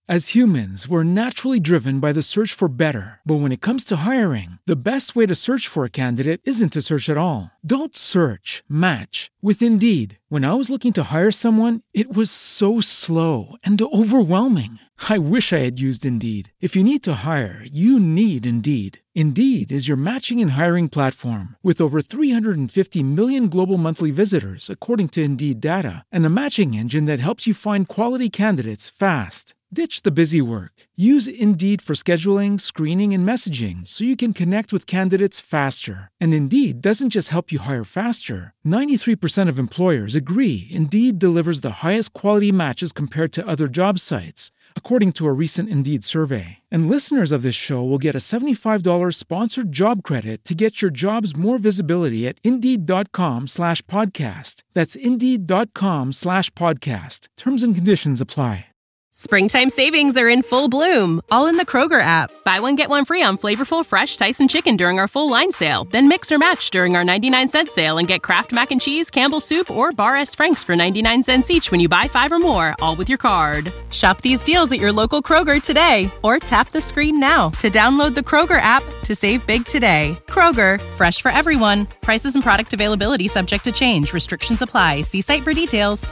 As humans, we're naturally driven by the search for better. But when it comes to hiring, the best way to search for a candidate isn't to search at all. Don't search, match with Indeed. When I was looking to hire someone, it was so slow and overwhelming. I wish I had used Indeed. If you need to hire, you need Indeed. Indeed is your matching and hiring platform with over 350 million global monthly visitors, according to Indeed data, and a matching engine that helps you find quality candidates fast. Ditch the busy work. Use Indeed for scheduling, screening, and messaging so you can connect with candidates faster. And Indeed doesn't just help you hire faster. 93% of employers agree Indeed delivers the highest quality matches compared to other job sites, according to a recent Indeed survey. And listeners of this show will get a $75 sponsored job credit to get your jobs more visibility at Indeed.com/podcast. That's Indeed.com/podcast. Terms and conditions apply. Springtime savings are in full bloom, all in the Kroger app. Buy one, get one free on flavorful, fresh Tyson chicken during our full line sale. Then mix or match during our 99-cent sale and get Kraft Mac and Cheese, Campbell's Soup, or Bar S. Frank's for 99 cents each when you buy 5 or more, all with your card. Shop these deals at your local Kroger today, or tap the screen now to download the Kroger app to save big today. Kroger, fresh for everyone. Prices and product availability subject to change. Restrictions apply. See site for details.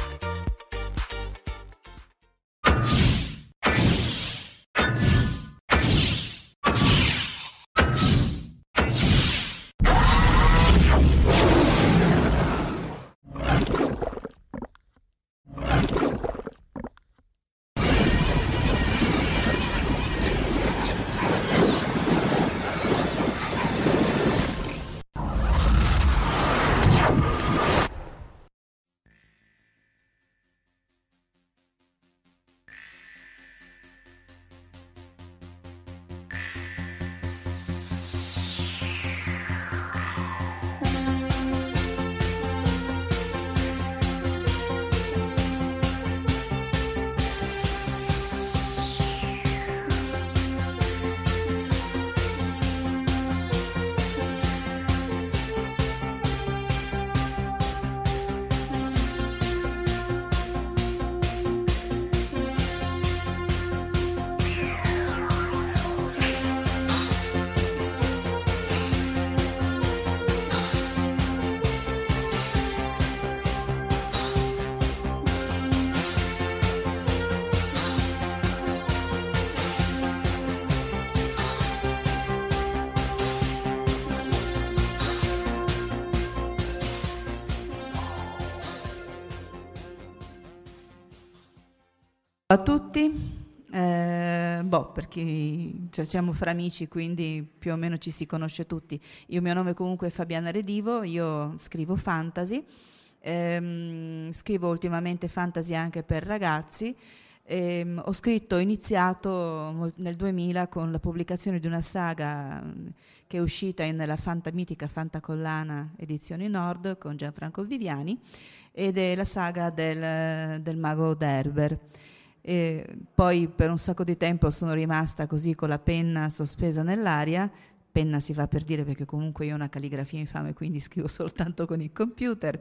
A tutti, perché siamo fra amici, quindi più o meno ci si conosce tutti. Il mio nome comunque è Fabiana Redivo, io scrivo fantasy, scrivo ultimamente fantasy anche per ragazzi. Ho iniziato nel 2000 con la pubblicazione di una saga che è uscita nella mitica Fantacollana Edizioni Nord con Gianfranco Viviani, ed è la saga del mago Derber. E poi per un sacco di tempo sono rimasta così con la penna sospesa nell'aria. Penna si fa per dire, perché comunque io ho una calligrafia infame, quindi scrivo soltanto con il computer.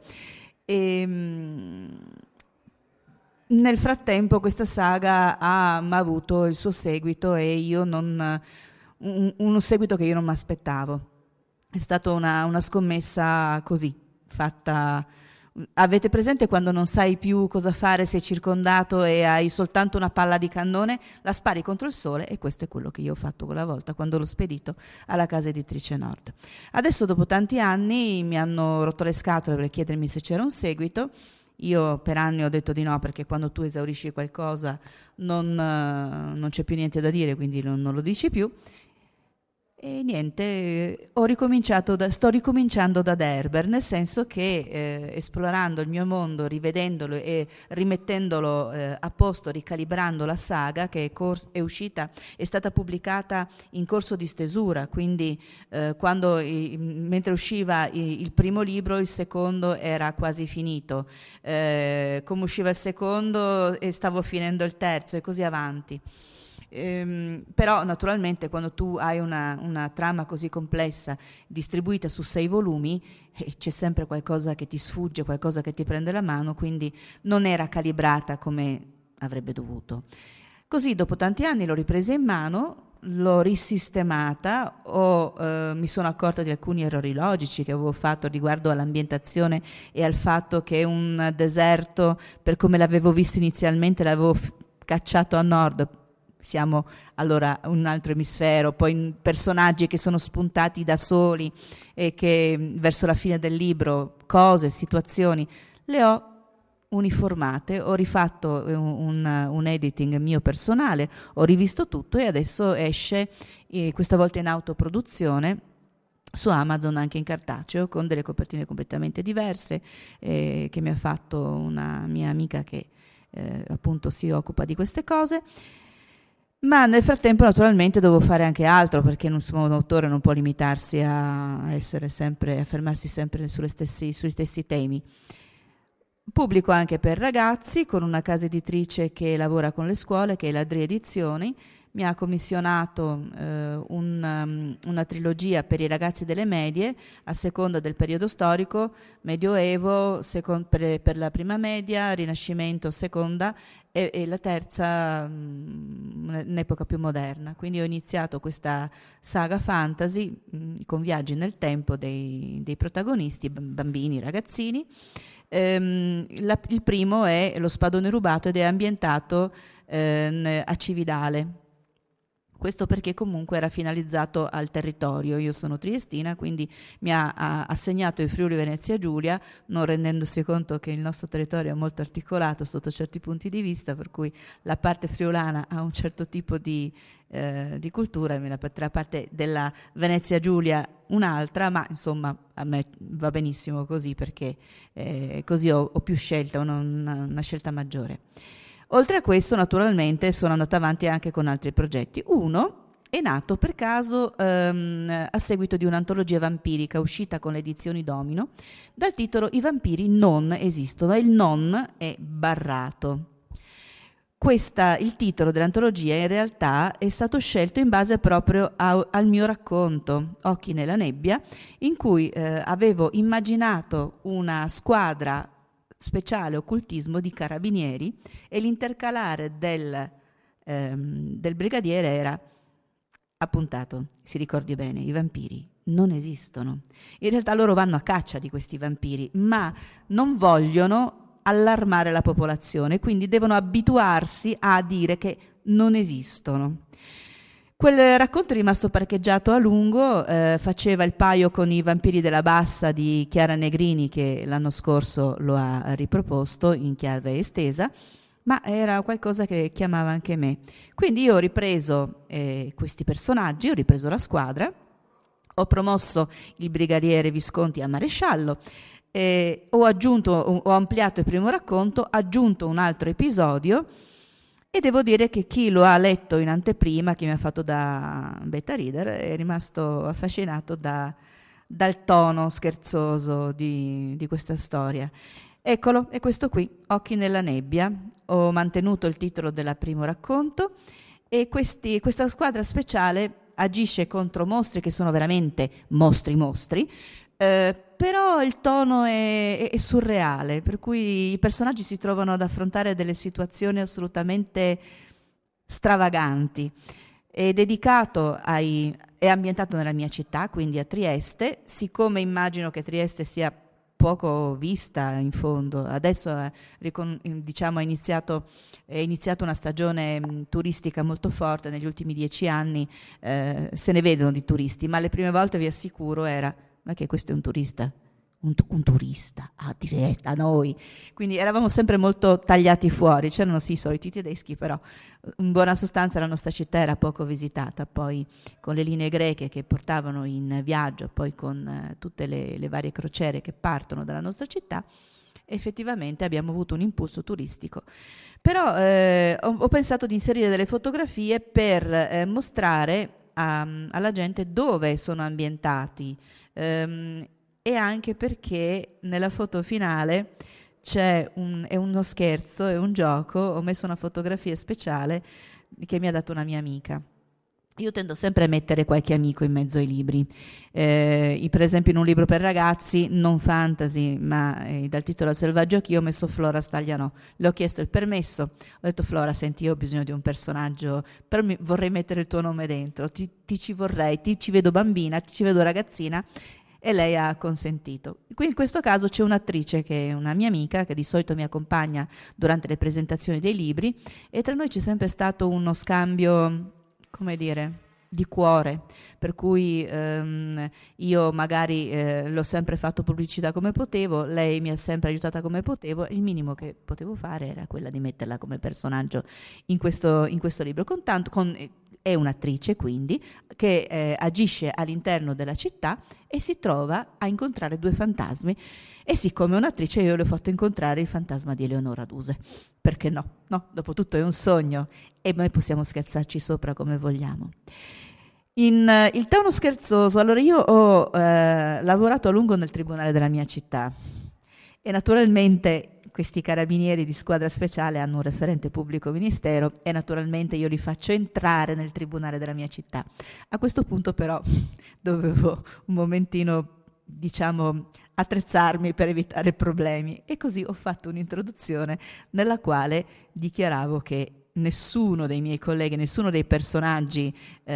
Nel frattempo questa saga ha avuto il suo seguito, e io un seguito che io non mi aspettavo. È stata una scommessa così fatta. Avete presente quando non sai più cosa fare, sei circondato e hai soltanto una palla di cannone, la spari contro il sole? E questo è quello che io ho fatto quella volta quando l'ho spedito alla casa editrice Nord. Adesso, dopo tanti anni, mi hanno rotto le scatole per chiedermi se c'era un seguito. Io per anni ho detto di no, perché quando tu esaurisci qualcosa non c'è più niente da dire, quindi non lo dici più. E niente, sto ricominciando da Derber, nel senso che esplorando il mio mondo, rivedendolo e rimettendolo a posto, ricalibrando la saga che è stata pubblicata in corso di stesura, quindi mentre usciva il primo libro, il secondo era quasi finito, come usciva il secondo e stavo finendo il terzo, e così avanti. Però naturalmente quando tu hai una trama così complessa distribuita su 6 volumi, c'è sempre qualcosa che ti sfugge, qualcosa che ti prende la mano, quindi non era calibrata come avrebbe dovuto. Così dopo tanti anni l'ho ripresa in mano, l'ho risistemata, mi sono accorta di alcuni errori logici che avevo fatto riguardo all'ambientazione e al fatto che un deserto, per come l'avevo visto inizialmente, l'avevo cacciato a nord. Siamo allora un altro emisfero, poi personaggi che sono spuntati da soli e che verso la fine del libro, cose, situazioni, le ho uniformate, ho rifatto un editing mio personale, ho rivisto tutto e adesso esce, questa volta in autoproduzione, su Amazon anche in cartaceo, con delle copertine completamente diverse, che mi ha fatto una mia amica che appunto si occupa di queste cose. Ma nel frattempo naturalmente devo fare anche altro, perché un autore non può limitarsi a essere sempre, a fermarsi sempre sugli stessi temi. Pubblico anche per ragazzi con una casa editrice che lavora con le scuole, che è l'Adri Edizioni. Mi ha commissionato una trilogia per i ragazzi delle medie, a seconda del periodo storico: Medioevo per la prima media, Rinascimento seconda e la terza un'epoca più moderna. Quindi ho iniziato questa saga fantasy con viaggi nel tempo dei protagonisti, bambini, ragazzini. Il primo è Lo spadone rubato ed è ambientato a Cividale. Questo perché comunque era finalizzato al territorio. Io sono triestina, quindi mi ha assegnato il Friuli Venezia Giulia, non rendendosi conto che il nostro territorio è molto articolato sotto certi punti di vista, per cui la parte friulana ha un certo tipo di cultura, e la parte della Venezia Giulia un'altra, ma insomma a me va benissimo così, perché così ho più scelta, una scelta maggiore. Oltre a questo, naturalmente, sono andata avanti anche con altri progetti. Uno è nato per caso a seguito di un'antologia vampirica uscita con le edizioni Domino, dal titolo I vampiri non esistono, e il non è barrato. Il titolo dell'antologia in realtà è stato scelto in base proprio al mio racconto, Occhi nella nebbia, in cui avevo immaginato una squadra speciale occultismo di carabinieri, e l'intercalare del brigadiere era appuntato, si ricordi bene, i vampiri non esistono. In realtà loro vanno a caccia di questi vampiri, ma non vogliono allarmare la popolazione, quindi devono abituarsi a dire che non esistono. Quel racconto è rimasto parcheggiato a lungo, faceva il paio con I vampiri della Bassa di Chiara Negrini, che l'anno scorso lo ha riproposto in chiave estesa, ma era qualcosa che chiamava anche me. Quindi io ho ripreso questi personaggi, ho ripreso la squadra, ho promosso il brigadiere Visconti a maresciallo, ho ampliato il primo racconto, aggiunto un altro episodio. E devo dire che chi lo ha letto in anteprima, chi mi ha fatto da beta reader, è rimasto affascinato dal tono scherzoso di questa storia. Eccolo, è questo qui, Occhi nella nebbia. Ho mantenuto il titolo del primo racconto, e questa squadra speciale agisce contro mostri che sono veramente mostri, però il tono è surreale, per cui i personaggi si trovano ad affrontare delle situazioni assolutamente stravaganti. È ambientato nella mia città, quindi a Trieste. Siccome immagino che Trieste sia poco vista in fondo, adesso diciamo è iniziata una stagione turistica molto forte. Negli ultimi 10 anni se ne vedono di turisti, ma le prime volte vi assicuro era: ma che questo è un turista? Un turista a noi. Quindi eravamo sempre molto tagliati fuori. C'erano sì i soliti tedeschi, però in buona sostanza la nostra città era poco visitata. Poi con le linee greche che portavano in viaggio, poi con tutte le varie crociere che partono dalla nostra città, effettivamente abbiamo avuto un impulso turistico. Però ho pensato di inserire delle fotografie per mostrare alla gente dove sono ambientati, e anche perché nella foto finale è uno scherzo, è un gioco. Ho messo una fotografia speciale che mi ha dato una mia amica. io tendo sempre a mettere qualche amico in mezzo ai libri. Per esempio in un libro per ragazzi, non fantasy, ma dal titolo Selvaggio Anch'io, ho messo Flora Staglianò. Le ho chiesto il permesso, ho detto: Flora, senti, io ho bisogno di un personaggio, però vorrei mettere il tuo nome dentro, ti ci vorrei, ti ci vedo bambina, ti ci vedo ragazzina, e lei ha consentito. Qui in questo caso c'è un'attrice che è una mia amica, che di solito mi accompagna durante le presentazioni dei libri, e tra noi c'è sempre stato uno scambio, come dire, di cuore, per cui io magari l'ho sempre fatto pubblicità come potevo, lei mi ha sempre aiutata come potevo, il minimo che potevo fare era quella di metterla come personaggio in questo libro, è un'attrice quindi che agisce all'interno della città e si trova a incontrare due fantasmi, e siccome è un'attrice io le ho fatto incontrare il fantasma di Eleonora Duse, perché no, dopo tutto è un sogno e noi possiamo scherzarci sopra come vogliamo. Il tono scherzoso, allora io ho lavorato a lungo nel tribunale della mia città e naturalmente questi carabinieri di squadra speciale hanno un referente pubblico ministero e naturalmente io li faccio entrare nel tribunale della mia città. A questo punto però dovevo un momentino, diciamo, attrezzarmi per evitare problemi, e così ho fatto un'introduzione nella quale dichiaravo che nessuno dei miei colleghi, nessuno dei personaggi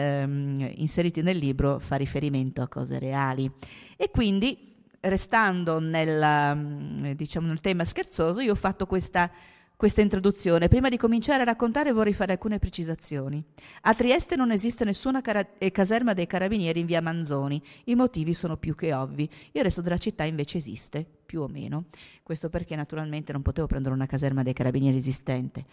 inseriti nel libro fa riferimento a cose reali, e quindi, restando nel tema scherzoso, io ho fatto questa introduzione. Prima di cominciare a raccontare vorrei fare alcune precisazioni. A Trieste non esiste nessuna caserma dei carabinieri in via Manzoni. I motivi sono più che ovvi. Il resto della città invece esiste, più o meno. Questo perché naturalmente non potevo prendere una caserma dei carabinieri esistente.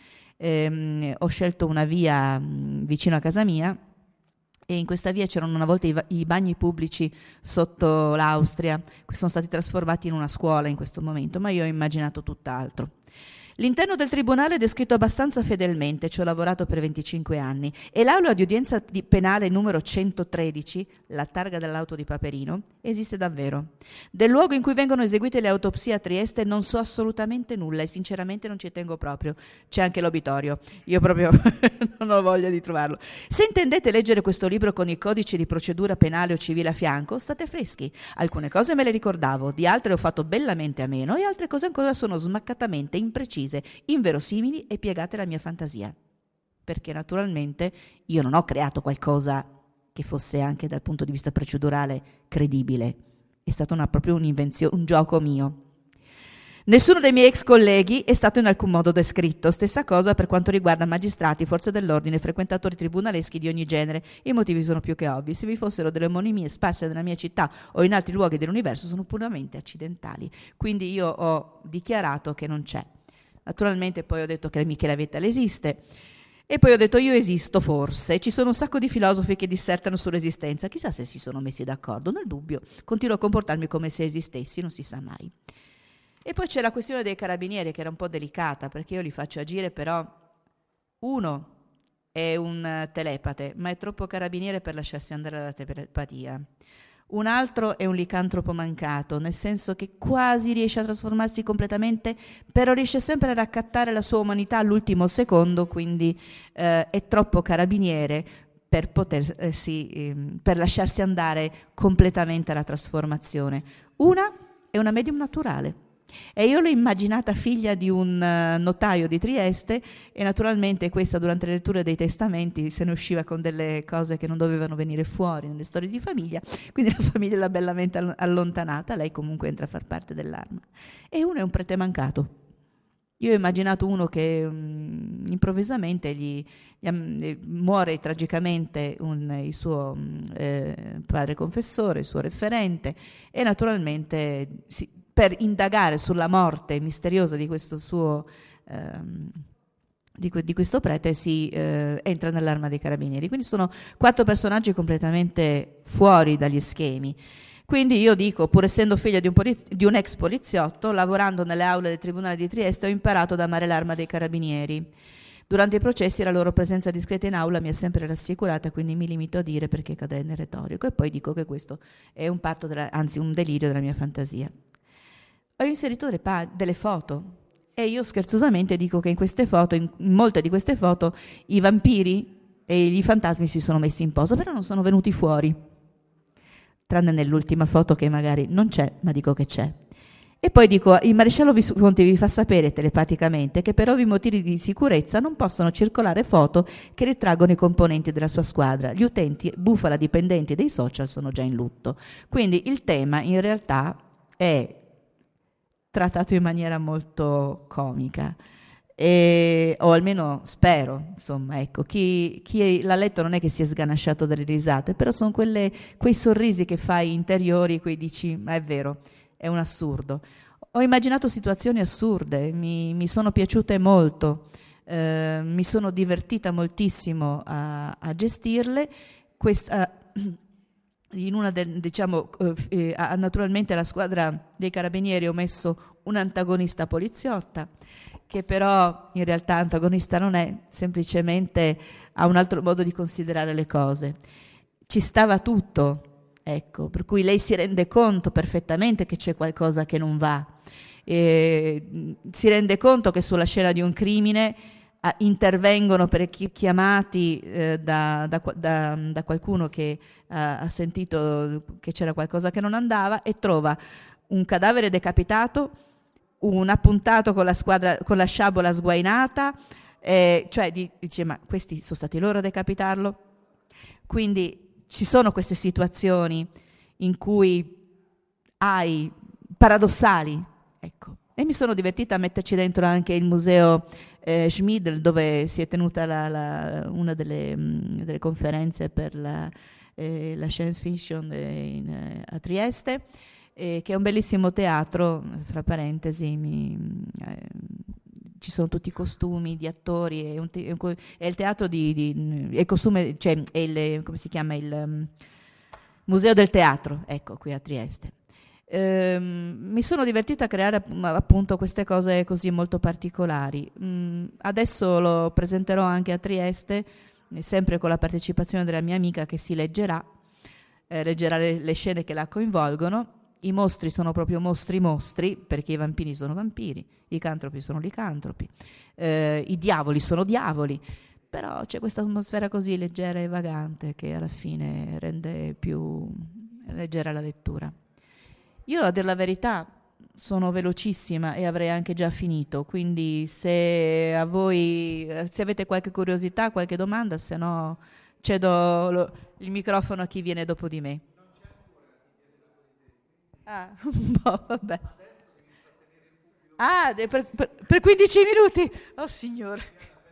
Ho scelto una via vicino a casa mia, e in questa via c'erano una volta i bagni pubblici sotto l'Austria, che sono stati trasformati in una scuola in questo momento, ma io ho immaginato tutt'altro. L'interno del tribunale è descritto abbastanza fedelmente, ci ho lavorato per 25 anni, e l'aula di udienza penale numero 113, la targa dell'auto di Paperino, esiste davvero. Del luogo in cui vengono eseguite le autopsie a Trieste non so assolutamente nulla e sinceramente non ci tengo proprio. C'è anche l'obitorio, io proprio non ho voglia di trovarlo. Se intendete leggere questo libro con il codice di procedura penale o civile a fianco, state freschi. Alcune cose me le ricordavo, di altre ho fatto bellamente a meno e altre cose ancora sono smaccatamente imprecise, inverosimili e piegate alla mia fantasia, perché naturalmente io non ho creato qualcosa che fosse anche dal punto di vista procedurale credibile, è stata proprio un'invenzione, un gioco mio. Nessuno dei miei ex colleghi è stato in alcun modo descritto, stessa cosa per quanto riguarda magistrati, forze dell'ordine, frequentatori tribunaleschi di ogni genere. I motivi sono più che ovvi: se vi fossero delle omonimie sparse nella mia città o in altri luoghi dell'universo sono puramente accidentali, quindi io ho dichiarato che non c'è. Naturalmente poi ho detto che Michela Vitale esiste, e poi ho detto io esisto forse. Ci sono un sacco di filosofi che dissertano sull'esistenza, chissà se si sono messi d'accordo. Nel dubbio continuo a comportarmi come se esistessi, non si sa mai. E poi c'è la questione dei carabinieri, che era un po' delicata, perché io li faccio agire, però uno è un telepate, ma è troppo carabiniere per lasciarsi andare alla telepatia. Un altro è un licantropo mancato, nel senso che quasi riesce a trasformarsi completamente, però riesce sempre a raccattare la sua umanità all'ultimo secondo, quindi è troppo carabiniere per per lasciarsi andare completamente alla trasformazione. Una è una medium naturale, e io l'ho immaginata figlia di un notaio di Trieste, e naturalmente questa, durante le letture dei testamenti, se ne usciva con delle cose che non dovevano venire fuori nelle storie di famiglia, quindi la famiglia l'ha bellamente allontanata. Lei comunque entra a far parte dell'arma. E uno è un prete mancato. Io ho immaginato uno che improvvisamente muore tragicamente il suo padre confessore, il suo referente, e naturalmente per indagare sulla morte misteriosa di questo suo di questo prete si entra nell'arma dei carabinieri. Quindi sono 4 personaggi completamente fuori dagli schemi. Quindi io dico, pur essendo figlia di un ex poliziotto, lavorando nelle aule del Tribunale di Trieste, ho imparato ad amare l'arma dei carabinieri. Durante i processi la loro presenza discreta in aula mi ha sempre rassicurata, quindi mi limito a dire, perché cadrei nel retorico, e poi dico che questo è un delirio della mia fantasia. Ho inserito delle foto, e io scherzosamente dico che in molte di queste foto, i vampiri e i fantasmi si sono messi in posa, però non sono venuti fuori, tranne nell'ultima foto che magari non c'è, ma dico che c'è. E poi dico, il maresciallo Visconti vi fa sapere telepaticamente che per ovvi motivi di sicurezza non possono circolare foto che ritraggono i componenti della sua squadra. Gli utenti bufala dipendenti dei social sono già in lutto. Quindi il tema in realtà è trattato in maniera molto comica. O almeno spero, insomma, ecco, chi l'ha letto non è che si è sganasciato dalle risate, però sono quei sorrisi che fai interiori, cui dici, ma è vero, è un assurdo. Ho immaginato situazioni assurde, mi sono piaciute molto, mi sono divertita moltissimo a gestirle. In una naturalmente alla squadra dei carabinieri ho messo un'antagonista poliziotta, che però in realtà antagonista non è, semplicemente ha un altro modo di considerare le cose. Ci stava tutto. Ecco, per cui lei si rende conto perfettamente che c'è qualcosa che non va, si rende conto che sulla scena di un crimine intervengono chiamati da qualcuno che ha sentito che c'era qualcosa che non andava, e trova un cadavere decapitato, un appuntato con la sciabola sguainata, cioè dice, ma questi sono stati loro a decapitarlo? Quindi ci sono queste situazioni in cui hai paradossali, ecco. E mi sono divertita a metterci dentro anche il museo Schmid, dove si è tenuta una delle conferenze per la science fiction a Trieste, che è un bellissimo teatro, fra parentesi, ci sono tutti i costumi di attori, è il teatro il costume, cioè come si chiama, il Museo del Teatro, ecco, qui a Trieste. Mi sono divertita a creare appunto queste cose così molto particolari. Adesso lo presenterò anche a Trieste, sempre con la partecipazione della mia amica, che si leggerà le scene che la coinvolgono. I mostri sono proprio mostri, perché i vampiri sono vampiri, i licantropi sono licantropi, i diavoli sono diavoli, però c'è questa atmosfera così leggera e vagante che alla fine rende più leggera la lettura. Io, a dir la verità, sono velocissima e avrei anche già finito, quindi se avete qualche curiosità, qualche domanda, se no cedo il microfono a chi viene dopo di me. Ah, boh, vabbè. Ah, per 15 minuti? Oh, signore.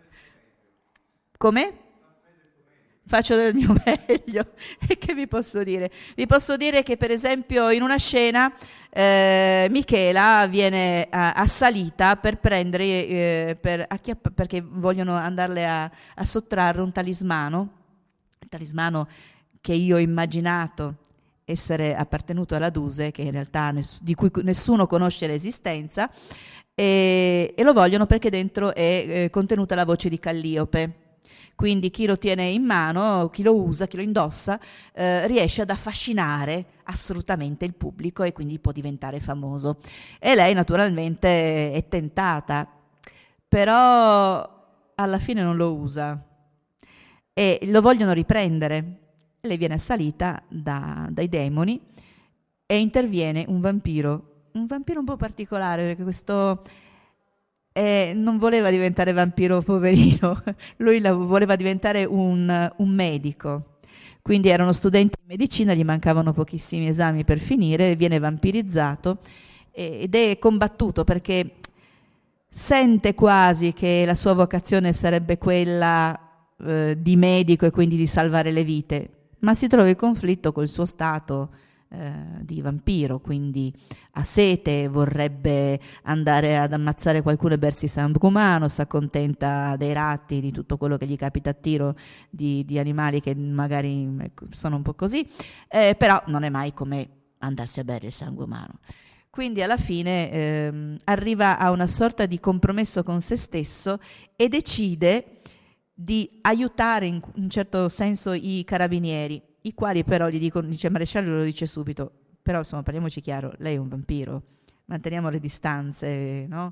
Come? Faccio del mio meglio. E che vi posso dire? Vi posso dire che, per esempio, in una scena Michela viene assalita per prendere, perché vogliono andarle a sottrarre un talismano che io ho immaginato essere appartenuto alla Duse, che in realtà di cui nessuno conosce l'esistenza, e lo vogliono perché dentro è contenuta la voce di Calliope. Quindi chi lo tiene in mano, chi lo usa, chi lo indossa, riesce ad affascinare assolutamente il pubblico e quindi può diventare famoso. E lei naturalmente è tentata, però alla fine non lo usa e lo vogliono riprendere. Lei viene assalita dai demoni e interviene un vampiro un po' particolare, perché questo non voleva diventare vampiro, poverino, lui voleva diventare un medico, quindi erano studenti di medicina, gli mancavano pochissimi esami per finire, viene vampirizzato ed è combattuto perché sente quasi che la sua vocazione sarebbe quella di medico e quindi di salvare le vite, ma si trova in conflitto col suo stato di vampiro, quindi ha sete, vorrebbe andare ad ammazzare qualcuno e bersi sangue umano, si accontenta dei ratti, di tutto quello che gli capita a tiro, di animali che magari sono un po' così, però non è mai come andarsi a bere il sangue umano. Quindi alla fine arriva a una sorta di compromesso con se stesso e decide di aiutare in un certo senso i carabinieri, i quali però gli dicono, dice Maresciallo, lo dice subito, però insomma parliamoci chiaro, lei è un vampiro, manteniamo le distanze, no?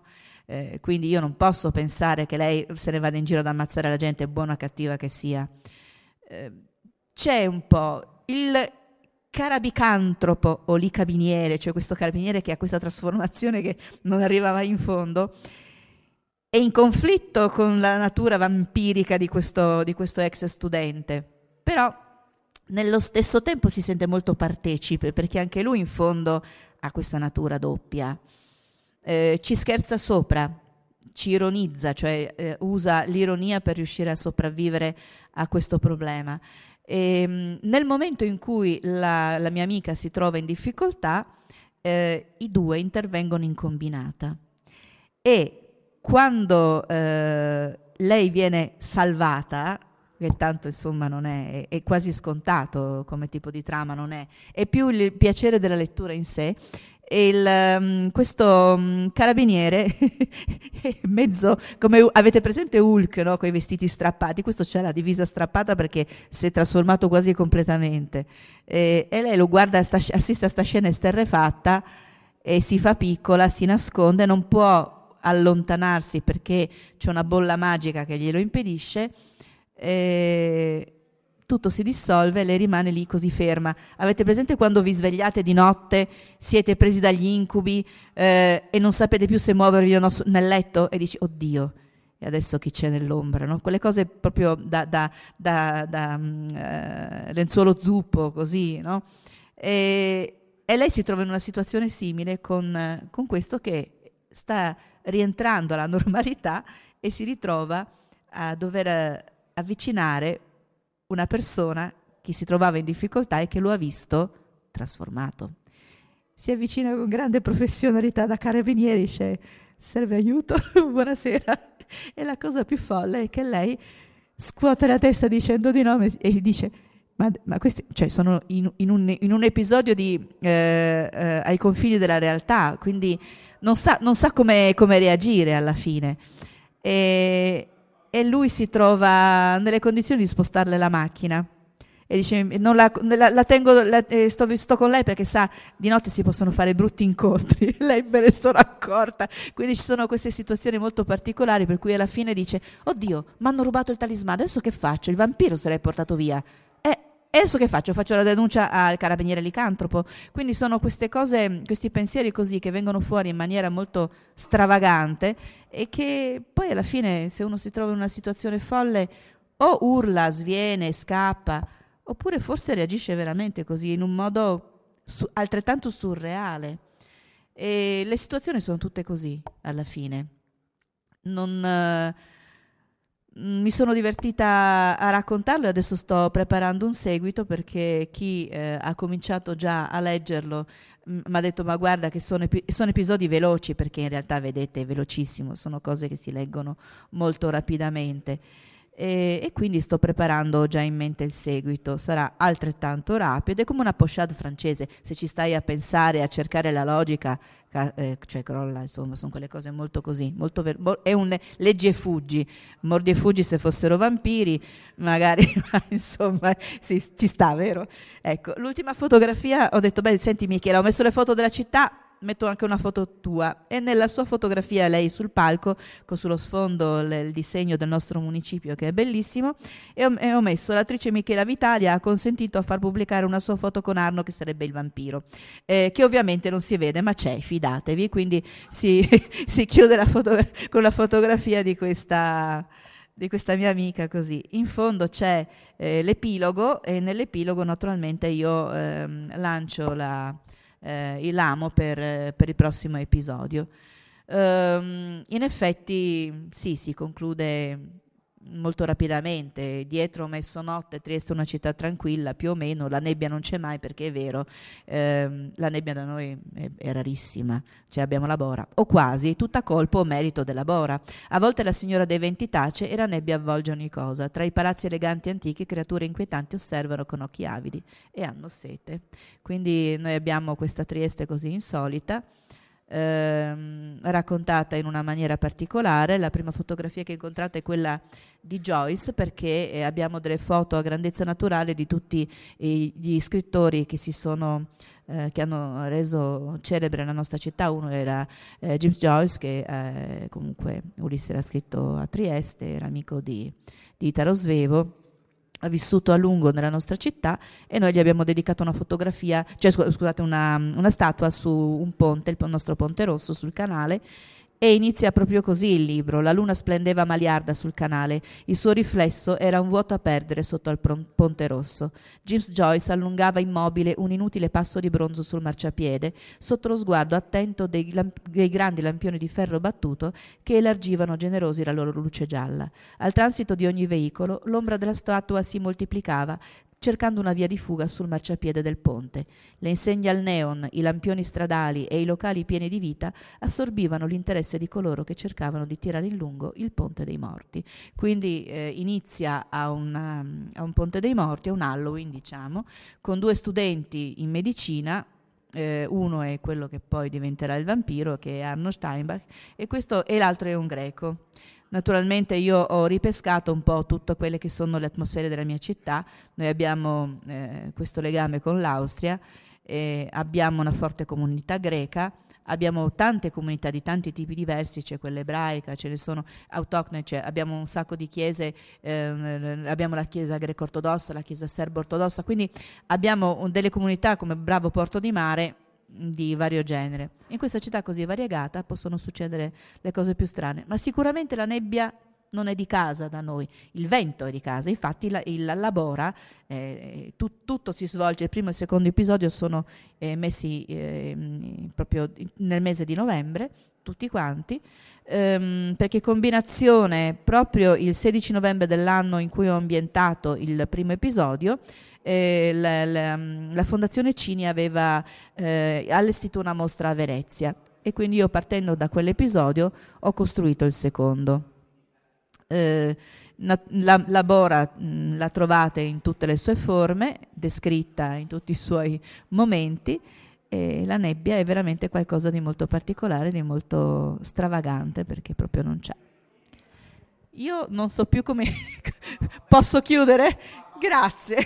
quindi io non posso pensare che lei se ne vada in giro ad ammazzare la gente, buona o cattiva che sia. C'è un po' il carabicantropo o licabiniere, cioè questo carabiniere che ha questa trasformazione che non arriva mai in fondo, è in conflitto con la natura vampirica di questo ex studente, però nello stesso tempo si sente molto partecipe, perché anche lui in fondo ha questa natura doppia. Ci scherza sopra, ci ironizza, cioè usa l'ironia per riuscire a sopravvivere a questo problema. Nel momento in cui la mia amica si trova in difficoltà, i due intervengono in combinata, e quando lei viene salvata, che tanto insomma non è quasi scontato come tipo di trama, non è più il piacere della lettura in sé, e questo carabiniere è mezzo come avete presente Hulk, no? Con i vestiti strappati, questo c'ha la divisa strappata perché si è trasformato quasi completamente, e lei lo guarda, assiste a sta scena esterrefatta e si fa piccola, si nasconde, non può allontanarsi perché c'è una bolla magica che glielo impedisce. Tutto si dissolve e lei rimane lì così ferma. Avete presente quando vi svegliate di notte, siete presi dagli incubi e non sapete più se muovervi o no nel letto e dici oddio, e adesso chi c'è nell'ombra, no? Quelle cose proprio da lenzuolo zuppo così, no? E lei si trova in una situazione simile con questo che sta rientrando alla normalità e si ritrova a dover avvicinare una persona che si trovava in difficoltà e che lo ha visto trasformato. Si avvicina con grande professionalità da carabinieri, dice serve aiuto, buonasera, e la cosa più folle è che lei scuote la testa dicendo di no e dice ma questi, cioè sono in un episodio ai confini della realtà, quindi non sa come reagire alla fine, e lui si trova nelle condizioni di spostarle la macchina e dice non la tengo, sto con lei perché sa di notte si possono fare brutti incontri. Lei me ne sono accorta, quindi ci sono queste situazioni molto particolari per cui alla fine dice oddio, mi hanno rubato il talismano, adesso che faccio? Il vampiro se l'è portato via, e adesso che faccio? Faccio la denuncia al carabiniere licantropo? Quindi sono queste cose, questi pensieri così che vengono fuori in maniera molto stravagante e che poi alla fine, se uno si trova in una situazione folle, o urla, sviene, scappa, oppure forse reagisce veramente così in un modo altrettanto surreale. E le situazioni sono tutte così alla fine. Mi sono divertita a raccontarlo e adesso sto preparando un seguito, perché chi ha cominciato già a leggerlo mi ha detto ma guarda che sono episodi veloci, perché in realtà vedete è velocissimo, sono cose che si leggono molto rapidamente, e quindi sto preparando già in mente il seguito. Sarà altrettanto rapido, è come una pochade francese, se ci stai a pensare, a cercare la logica, cioè crolla, insomma, sono quelle cose molto così, è un leggi e fuggi, mordi e fuggi se fossero vampiri magari, ma insomma sì, ci sta, vero? Ecco, l'ultima fotografia ho detto beh senti Michela, ho messo le foto della città, metto anche una foto tua, e nella sua fotografia lei sul palco con sullo sfondo il disegno del nostro municipio che è bellissimo, e ho messo l'attrice Michela Vitalia ha consentito a far pubblicare una sua foto con Arno che sarebbe il vampiro, che ovviamente non si vede ma c'è, fidatevi, quindi si chiude con la fotografia di questa mia amica così. In fondo c'è l'epilogo, e nell'epilogo naturalmente io lancio l'amo per il prossimo episodio. In effetti sì, si conclude molto rapidamente. Dietro ho messo notte, Trieste è una città tranquilla, più o meno, la nebbia non c'è mai, perché è vero, la nebbia da noi è rarissima, cioè abbiamo la bora, o quasi, tutta colpa o merito della bora. A volte la signora dei venti tace e la nebbia avvolge ogni cosa. Tra i palazzi eleganti e antichi, creature inquietanti osservano con occhi avidi e hanno sete. Quindi noi abbiamo questa Trieste così insolita, raccontata in una maniera particolare. La prima fotografia che incontrate è quella di Joyce, perché abbiamo delle foto a grandezza naturale di tutti gli scrittori che che hanno reso celebre la nostra città. Uno era James Joyce, che comunque Ulisse era scritto a Trieste, era amico di Italo Svevo, ha vissuto a lungo nella nostra città, e noi gli abbiamo dedicato una fotografia, scusate, una statua su un ponte, il nostro Ponte Rosso sul canale. E inizia proprio così il libro. La luna splendeva maliarda sul canale, il suo riflesso era un vuoto a perdere sotto al Ponte Rosso. James Joyce allungava immobile un inutile passo di bronzo sul marciapiede, sotto lo sguardo attento dei grandi lampioni di ferro battuto che elargivano generosi la loro luce gialla. Al transito di ogni veicolo l'ombra della statua si moltiplicava, cercando una via di fuga sul marciapiede del ponte. Le insegne al neon, i lampioni stradali e i locali pieni di vita assorbivano l'interesse di coloro che cercavano di tirare in lungo il Ponte dei Morti. Quindi inizia a un Ponte dei Morti, a un Halloween, diciamo, con due studenti in medicina. Uno è quello che poi diventerà il vampiro, che è Arno Steinbach, e l'altro è un greco. Naturalmente io ho ripescato un po' tutte quelle che sono le atmosfere della mia città. Noi abbiamo questo legame con l'Austria, abbiamo una forte comunità greca, abbiamo tante comunità di tanti tipi diversi, c'è quella ebraica, ce ne sono autoctone, abbiamo un sacco di chiese, abbiamo la chiesa greco-ortodossa, la chiesa serbo-ortodossa, quindi abbiamo delle comunità come Bravo Porto di Mare di vario genere. In questa città così variegata possono succedere le cose più strane, ma sicuramente la nebbia non è di casa da noi, il vento è di casa. Infatti la Bora, tutto si svolge, il primo e il secondo episodio sono messi proprio nel mese di novembre, tutti quanti, perché combinazione proprio il 16 novembre dell'anno in cui ho ambientato il primo episodio, la Fondazione Cini aveva allestito una mostra a Venezia, e quindi io, partendo da quell'episodio, ho costruito il secondo. La Bora la trovate in tutte le sue forme, descritta in tutti i suoi momenti, e la nebbia è veramente qualcosa di molto particolare, di molto stravagante, perché proprio non c'è. Io non so più come posso chiudere? Grazie.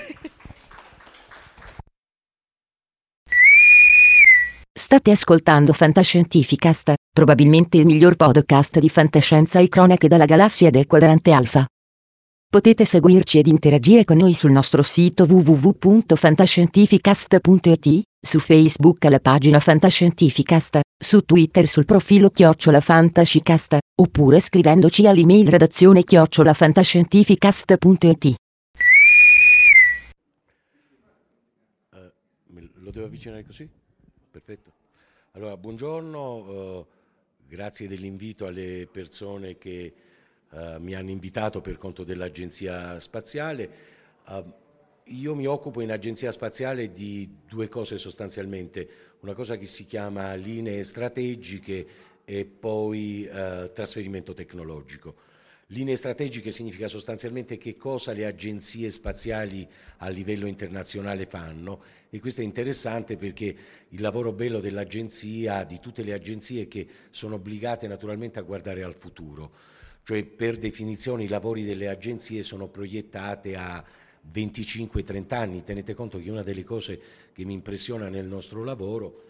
State ascoltando Fantascientificast, probabilmente il miglior podcast di fantascienza e cronache dalla galassia del Quadrante Alfa. Potete seguirci ed interagire con noi sul nostro sito www.fantascientificast.it, su Facebook alla pagina Fantascientificast, su Twitter sul profilo @fantascicast, oppure scrivendoci all'email redazione@fantascientificast.it. Lo devo avvicinare così? Perfetto. Allora, buongiorno, grazie dell'invito alle persone che mi hanno invitato per conto dell'Agenzia Spaziale. Io mi occupo in Agenzia Spaziale di due cose sostanzialmente, una cosa che si chiama linee strategiche e poi trasferimento tecnologico. Linee strategiche significa sostanzialmente che cosa le agenzie spaziali a livello internazionale fanno, e questo è interessante perché il lavoro bello dell'agenzia, di tutte le agenzie, che sono obbligate naturalmente a guardare al futuro, cioè per definizione i lavori delle agenzie sono proiettate a 25-30 anni. Tenete conto che una delle cose che mi impressiona nel nostro lavoro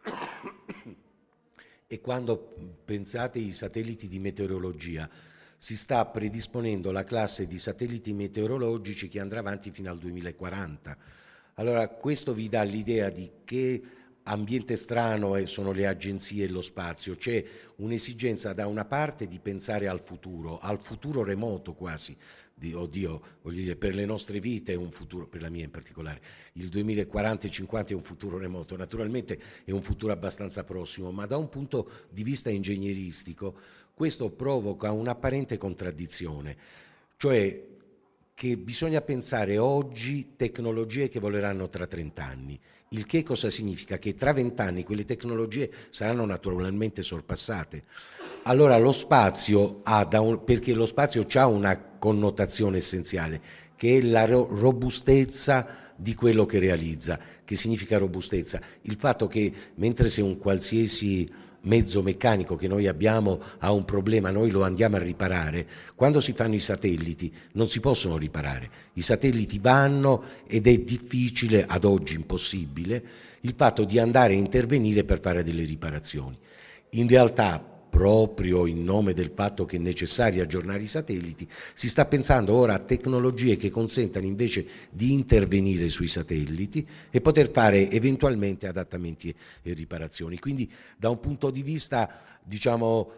è quando pensate ai satelliti di meteorologia. Si sta predisponendo la classe di satelliti meteorologici che andrà avanti fino al 2040. Allora, questo vi dà l'idea di che ambiente strano sono le agenzie e lo spazio. C'è un'esigenza da una parte di pensare al futuro remoto quasi. Voglio dire, per le nostre vite è un futuro, per la mia in particolare, il 2040 e 50 è un futuro remoto, naturalmente è un futuro abbastanza prossimo, ma da un punto di vista ingegneristico questo provoca un'apparente contraddizione, cioè che bisogna pensare oggi tecnologie che voleranno tra 30 anni, il che cosa significa? Che tra 20 anni quelle tecnologie saranno naturalmente sorpassate. Allora lo spazio perché lo spazio ha una connotazione essenziale, che è la robustezza di quello che realizza. Che significa robustezza? Il fatto che mentre se un qualsiasi mezzo meccanico che noi abbiamo ha un problema, noi lo andiamo a riparare, quando si fanno i satelliti non si possono riparare. I satelliti vanno ed è difficile, ad oggi impossibile, il fatto di andare a intervenire per fare delle riparazioni. In realtà, proprio in nome del fatto che è necessario aggiornare i satelliti, si sta pensando ora a tecnologie che consentano invece di intervenire sui satelliti e poter fare eventualmente adattamenti e riparazioni. Quindi da un punto di vista, diciamo,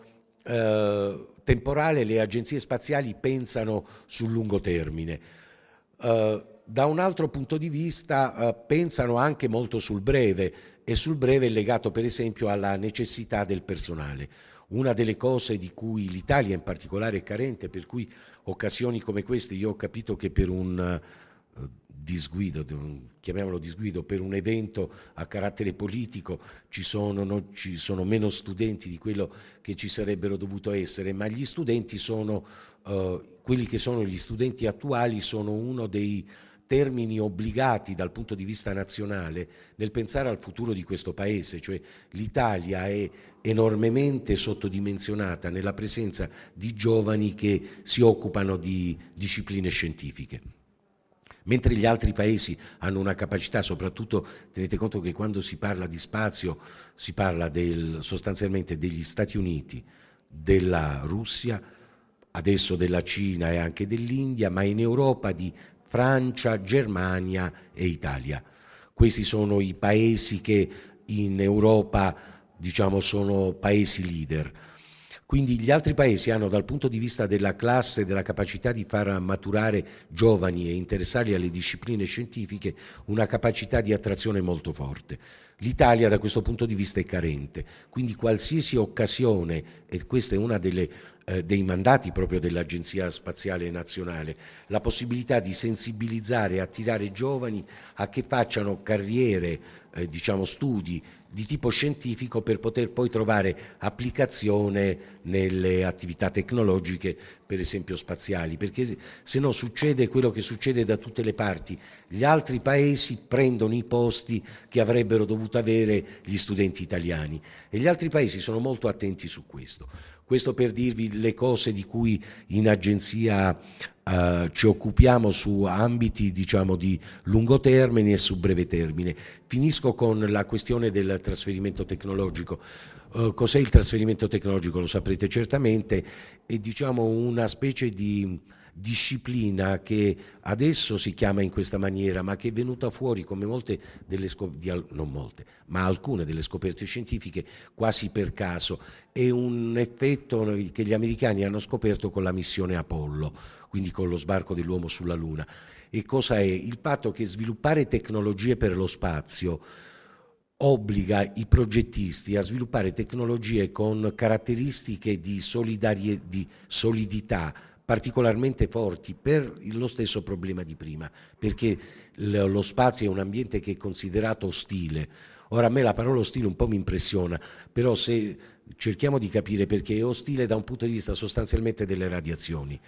temporale, le agenzie spaziali pensano sul lungo termine. Da un altro punto di vista pensano anche molto sul breve, e sul breve è legato per esempio alla necessità del personale. Una delle cose di cui l'Italia in particolare è carente, per cui occasioni come queste, io ho capito che per un disguido, chiamiamolo disguido, per un evento a carattere politico ci sono meno studenti di quello che ci sarebbero dovuto essere, ma gli studenti sono, quelli che sono gli studenti attuali sono uno dei termini obbligati dal punto di vista nazionale nel pensare al futuro di questo paese, cioè l'Italia è enormemente sottodimensionata nella presenza di giovani che si occupano di discipline scientifiche. Mentre gli altri paesi hanno una capacità, soprattutto tenete conto che quando si parla di spazio si parla sostanzialmente degli Stati Uniti, della Russia, adesso della Cina e anche dell'India, ma in Europa di Francia, Germania e Italia. Questi sono i paesi che in Europa, diciamo, sono paesi leader. Quindi gli altri paesi hanno, dal punto di vista della classe, della capacità di far maturare giovani e interessarli alle discipline scientifiche, una capacità di attrazione molto forte. L'Italia da questo punto di vista è carente, quindi qualsiasi occasione, e questa è una dei mandati proprio dell'Agenzia Spaziale Nazionale, la possibilità di sensibilizzare e attirare giovani a che facciano carriere, diciamo studi di tipo scientifico per poter poi trovare applicazione nelle attività tecnologiche, per esempio spaziali, perché se no succede quello che succede da tutte le parti, gli altri paesi prendono i posti che avrebbero dovuto avere gli studenti italiani e gli altri paesi sono molto attenti su questo. Questo per dirvi le cose di cui in agenzia ci occupiamo su ambiti, diciamo, di lungo termine e su breve termine. Finisco con la questione del trasferimento tecnologico. Cos'è il trasferimento tecnologico? Lo saprete certamente, è, diciamo, una specie di disciplina che adesso si chiama in questa maniera, ma che è venuta fuori come molte delle non molte, ma alcune delle scoperte scientifiche quasi per caso. È un effetto che gli americani hanno scoperto con la missione Apollo, quindi con lo sbarco dell'uomo sulla Luna. E cosa è? Il fatto che sviluppare tecnologie per lo spazio obbliga i progettisti a sviluppare tecnologie con caratteristiche di solidità particolarmente forti per lo stesso problema di prima, perché lo spazio è un ambiente che è considerato ostile. Ora a me la parola ostile un po' mi impressiona, però se cerchiamo di capire perché è ostile da un punto di vista sostanzialmente delle radiazioni,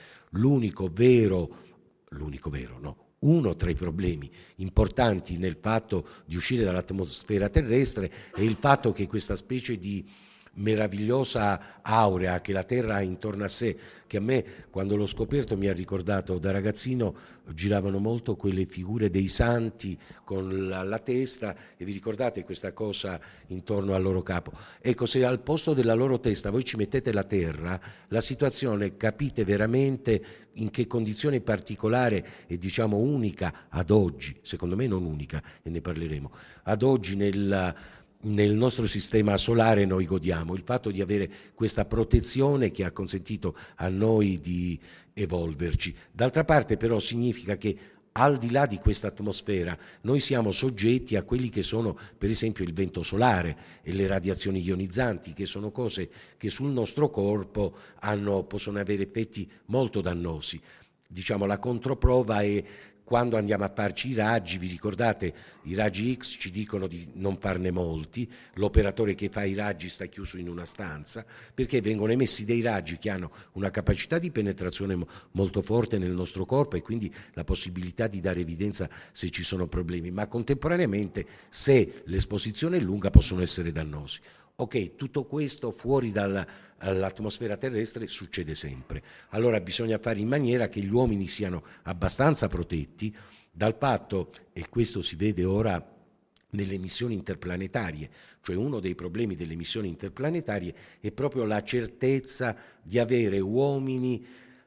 uno tra i problemi importanti nel fatto di uscire dall'atmosfera terrestre è il fatto che questa specie di meravigliosa aurea che la Terra ha intorno a sé, che a me quando l'ho scoperto mi ha ricordato, da ragazzino giravano molto quelle figure dei santi con la testa, e vi ricordate questa cosa intorno al loro capo? Ecco, se al posto della loro testa voi ci mettete la Terra, la situazione capite veramente in che condizione particolare e, diciamo, unica ad oggi, secondo me non unica, e ne parleremo, ad oggi nel nostro sistema solare noi godiamo il fatto di avere questa protezione che ha consentito a noi di evolverci. D'altra parte però significa che al di là di questa atmosfera noi siamo soggetti a quelli che sono per esempio il vento solare e le radiazioni ionizzanti, che sono cose che sul nostro corpo possono avere effetti molto dannosi. Diciamo, la controprova è quando andiamo a farci i raggi. Vi ricordate, i raggi X ci dicono di non farne molti, l'operatore che fa i raggi sta chiuso in una stanza, perché vengono emessi dei raggi che hanno una capacità di penetrazione molto forte nel nostro corpo e quindi la possibilità di dare evidenza se ci sono problemi, ma contemporaneamente, se l'esposizione è lunga, possono essere dannosi. Ok, tutto questo fuori dall'atmosfera terrestre succede sempre. Allora bisogna fare in maniera che gli uomini siano abbastanza protetti dal fatto, e questo si vede ora nelle missioni interplanetarie, cioè uno dei problemi delle missioni interplanetarie è proprio la certezza di avere uomini,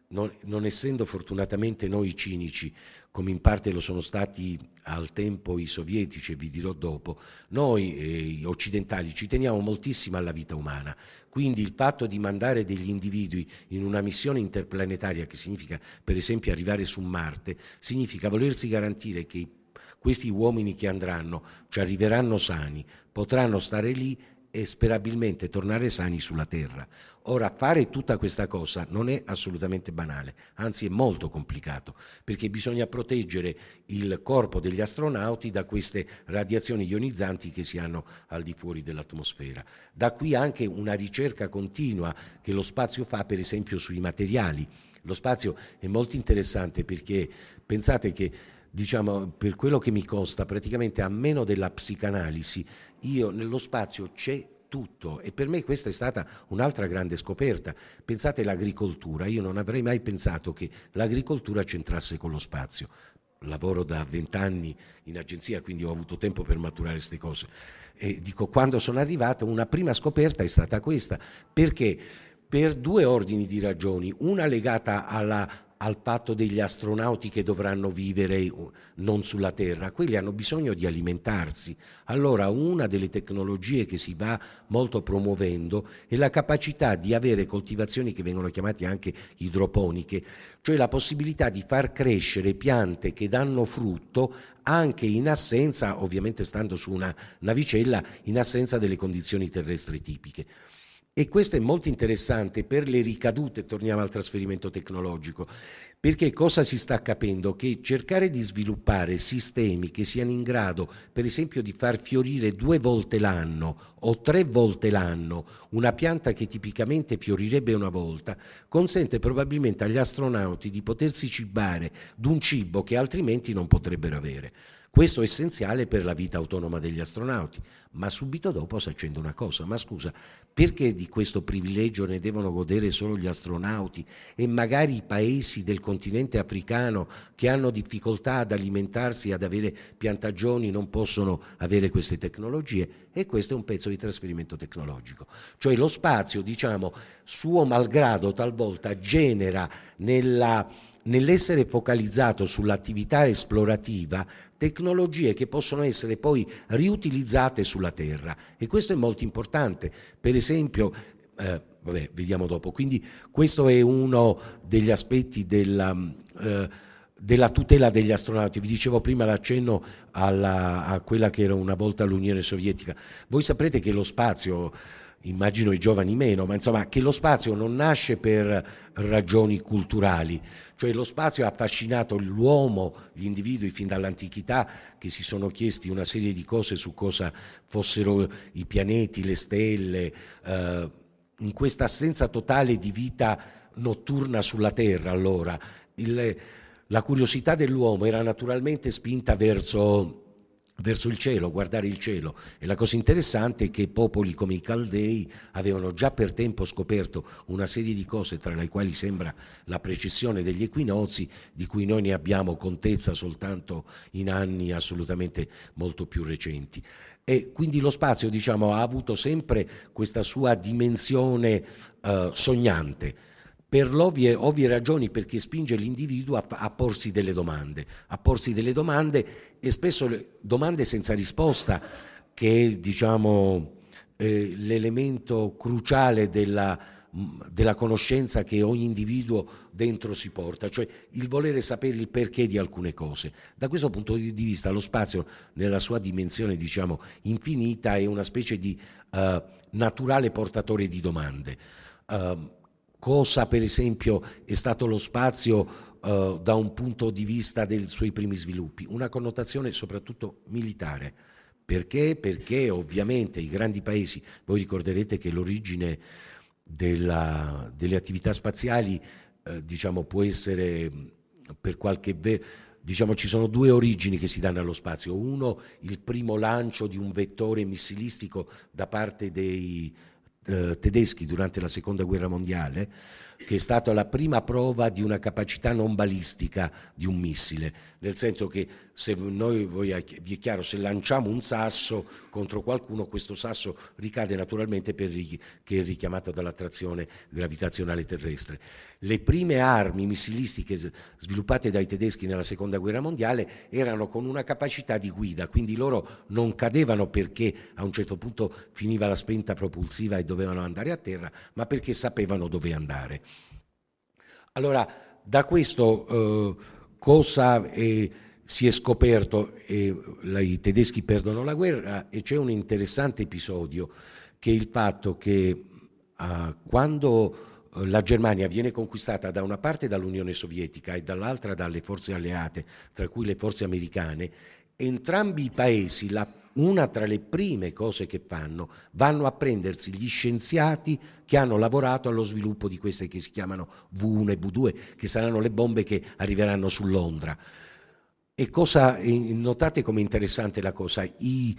non essendo fortunatamente noi cinici, come in parte lo sono stati al tempo i sovietici, e vi dirò dopo, noi occidentali ci teniamo moltissimo alla vita umana, quindi il fatto di mandare degli individui in una missione interplanetaria, che significa per esempio arrivare su Marte, significa volersi garantire che questi uomini che andranno ci arriveranno sani, potranno stare lì e sperabilmente tornare sani sulla Terra. Ora, fare tutta questa cosa non è assolutamente banale, anzi è molto complicato, perché bisogna proteggere il corpo degli astronauti da queste radiazioni ionizzanti che si hanno al di fuori dell'atmosfera. Da qui anche una ricerca continua che lo spazio fa, per esempio, sui materiali. Lo spazio è molto interessante perché pensate che, diciamo, per quello che mi consta, praticamente a meno della psicanalisi, nello spazio c'è tutto, e per me questa è stata un'altra grande scoperta. Pensate all'agricoltura, io non avrei mai pensato che l'agricoltura c'entrasse con lo spazio. Lavoro da 20 anni in agenzia, quindi ho avuto tempo per maturare queste cose. E dico, quando sono arrivato, una prima scoperta è stata questa, perché per due ordini di ragioni, una legata al fatto degli astronauti che dovranno vivere non sulla Terra, quelli hanno bisogno di alimentarsi. Allora una delle tecnologie che si va molto promuovendo è la capacità di avere coltivazioni che vengono chiamate anche idroponiche, cioè la possibilità di far crescere piante che danno frutto anche in assenza, ovviamente stando su una navicella, in assenza delle condizioni terrestri tipiche. E questo è molto interessante per le ricadute, torniamo al trasferimento tecnologico, perché cosa si sta capendo? Che cercare di sviluppare sistemi che siano in grado, per esempio, di far fiorire 2 volte l'anno o 3 volte l'anno una pianta che tipicamente fiorirebbe una volta, consente probabilmente agli astronauti di potersi cibare d'un cibo che altrimenti non potrebbero avere. Questo è essenziale per la vita autonoma degli astronauti, ma subito dopo si accende una cosa: ma scusa, perché di questo privilegio ne devono godere solo gli astronauti e magari i paesi del continente africano che hanno difficoltà ad alimentarsi e ad avere piantagioni non possono avere queste tecnologie? E questo è un pezzo di trasferimento tecnologico. Cioè lo spazio, diciamo, suo malgrado talvolta genera nell'essere focalizzato sull'attività esplorativa tecnologie che possono essere poi riutilizzate sulla Terra, e questo è molto importante. Per esempio, vediamo dopo, quindi questo è uno degli aspetti della tutela degli astronauti. Vi dicevo prima l'accenno a quella che era una volta l'Unione Sovietica. Voi saprete che lo spazio, immagino i giovani meno, ma insomma che lo spazio non nasce per ragioni culturali, cioè lo spazio ha affascinato l'uomo, gli individui fin dall'antichità, che si sono chiesti una serie di cose su cosa fossero i pianeti, le stelle, in questa assenza totale di vita notturna sulla Terra. Allora la curiosità dell'uomo era naturalmente spinta verso il cielo, guardare il cielo, e la cosa interessante è che popoli come i Caldei avevano già per tempo scoperto una serie di cose, tra le quali sembra la precessione degli equinozi, di cui noi ne abbiamo contezza soltanto in anni assolutamente molto più recenti. E quindi lo spazio, diciamo, ha avuto sempre questa sua dimensione sognante, per ovvie ragioni, perché spinge l'individuo a porsi delle domande, e spesso domande senza risposta, che è, diciamo, l'elemento cruciale della conoscenza che ogni individuo dentro si porta, cioè il volere sapere il perché di alcune cose. Da questo punto di vista lo spazio, nella sua dimensione, diciamo, infinita, è una specie di naturale portatore di domande. Cosa, per esempio, è stato lo spazio da un punto di vista dei suoi primi sviluppi? Una connotazione soprattutto militare. Perché? Perché ovviamente i grandi paesi, voi ricorderete che l'origine delle attività spaziali, diciamo, può essere per qualche diciamo, ci sono due origini che si danno allo spazio. Uno, il primo lancio di un vettore missilistico da parte dei tedeschi durante la Seconda Guerra Mondiale, che è stata la prima prova di una capacità non balistica di un missile, nel senso che se vi è chiaro, se lanciamo un sasso contro qualcuno, questo sasso ricade naturalmente che è richiamato dall'attrazione gravitazionale terrestre. Le prime armi missilistiche sviluppate dai tedeschi nella Seconda Guerra Mondiale erano con una capacità di guida, quindi loro non cadevano perché a un certo punto finiva la spenta propulsiva e dovevano andare a terra, ma perché sapevano dove andare. Allora, da questo cosa si è scoperto? I tedeschi perdono la guerra e c'è un interessante episodio, che è il fatto che quando la Germania viene conquistata da una parte dall'Unione Sovietica e dall'altra dalle forze alleate, tra cui le forze americane, entrambi i paesi, una tra le prime cose che fanno, vanno a prendersi gli scienziati che hanno lavorato allo sviluppo di queste che si chiamano V1 e V2, che saranno le bombe che arriveranno su Londra. E notate come interessante la cosa, i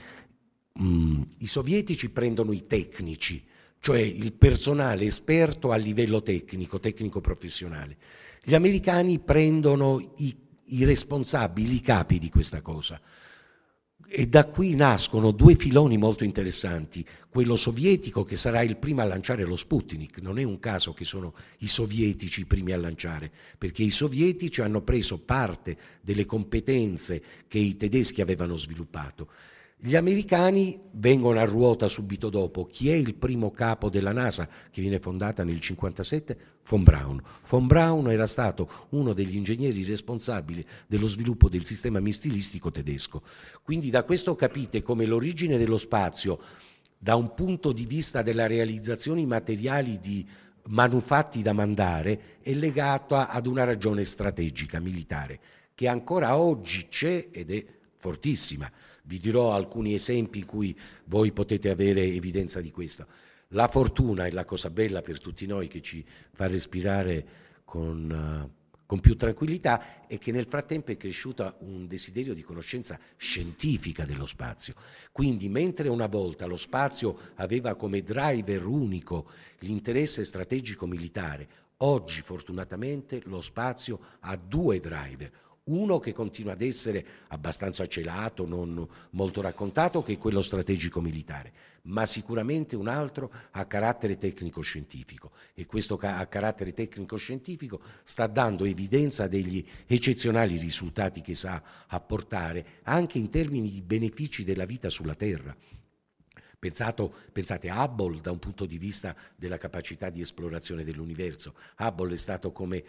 sovietici prendono i tecnici, cioè il personale esperto a livello tecnico professionale. Gli americani prendono i responsabili, i capi di questa cosa. E da qui nascono due filoni molto interessanti, quello sovietico, che sarà il primo a lanciare lo Sputnik. Non è un caso che sono i sovietici i primi a lanciare, perché i sovietici hanno preso parte delle competenze che i tedeschi avevano sviluppato. Gli americani vengono a ruota subito dopo. Chi è il primo capo della NASA, che viene fondata nel 1957? Von Braun. Von Braun era stato uno degli ingegneri responsabili dello sviluppo del sistema missilistico tedesco. Quindi da questo capite come l'origine dello spazio, da un punto di vista della realizzazione materiali di manufatti da mandare, è legata ad una ragione strategica, militare, che ancora oggi c'è ed è fortissima. Vi dirò alcuni esempi in cui voi potete avere evidenza di questo. La fortuna è la cosa bella per tutti noi, che ci fa respirare con più tranquillità, e che nel frattempo è cresciuto un desiderio di conoscenza scientifica dello spazio. Quindi, mentre una volta lo spazio aveva come driver unico l'interesse strategico militare, oggi fortunatamente lo spazio ha due driver. Uno che continua ad essere abbastanza celato, non molto raccontato, che è quello strategico militare, ma sicuramente un altro a carattere tecnico-scientifico, e questo a carattere tecnico-scientifico sta dando evidenza degli eccezionali risultati che sa apportare anche in termini di benefici della vita sulla Terra. Pensate a Hubble da un punto di vista della capacità di esplorazione dell'universo. Hubble è stato come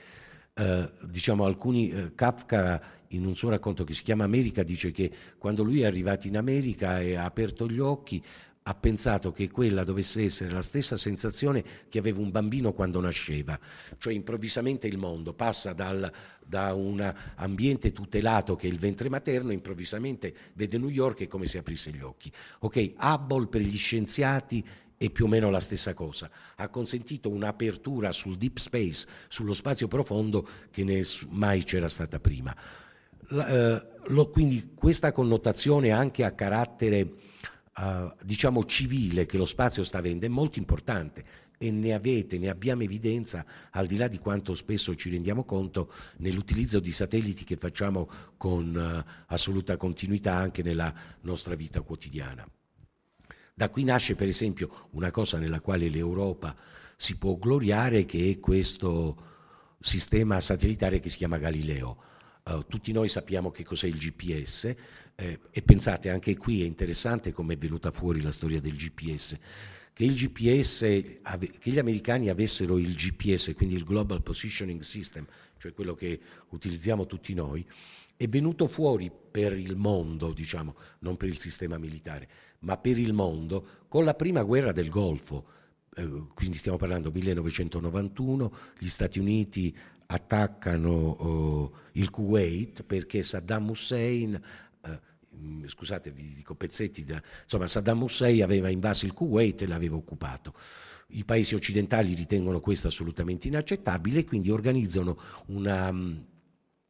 Kafka, in un suo racconto che si chiama America, dice che quando lui è arrivato in America e ha aperto gli occhi, ha pensato che quella dovesse essere la stessa sensazione che aveva un bambino quando nasceva, cioè improvvisamente il mondo passa da un ambiente tutelato che è il ventre materno, improvvisamente vede New York, e come se aprisse gli occhi. Ok, Hubble per gli scienziati è più o meno la stessa cosa, ha consentito un'apertura sul deep space, sullo spazio profondo, che mai c'era stata prima. Quindi questa connotazione anche a carattere civile che lo spazio sta avendo è molto importante, e ne abbiamo evidenza, al di là di quanto spesso ci rendiamo conto, nell'utilizzo di satelliti che facciamo con assoluta continuità anche nella nostra vita quotidiana. Da qui nasce per esempio una cosa nella quale l'Europa si può gloriare, che è questo sistema satellitare che si chiama Galileo. Tutti noi sappiamo che cos'è il GPS, e pensate, anche qui è interessante come è venuta fuori la storia del GPS, che gli americani avessero il GPS, quindi il Global Positioning System, cioè quello che utilizziamo tutti noi, è venuto fuori per il mondo, non per il sistema militare, ma per il mondo con la prima guerra del Golfo. Quindi stiamo parlando 1991, gli Stati Uniti attaccano il Kuwait perché Saddam Hussein, scusate vi dico pezzetti, Saddam Hussein aveva invaso il Kuwait e l'aveva occupato. I paesi occidentali ritengono questo assolutamente inaccettabile, e quindi organizzano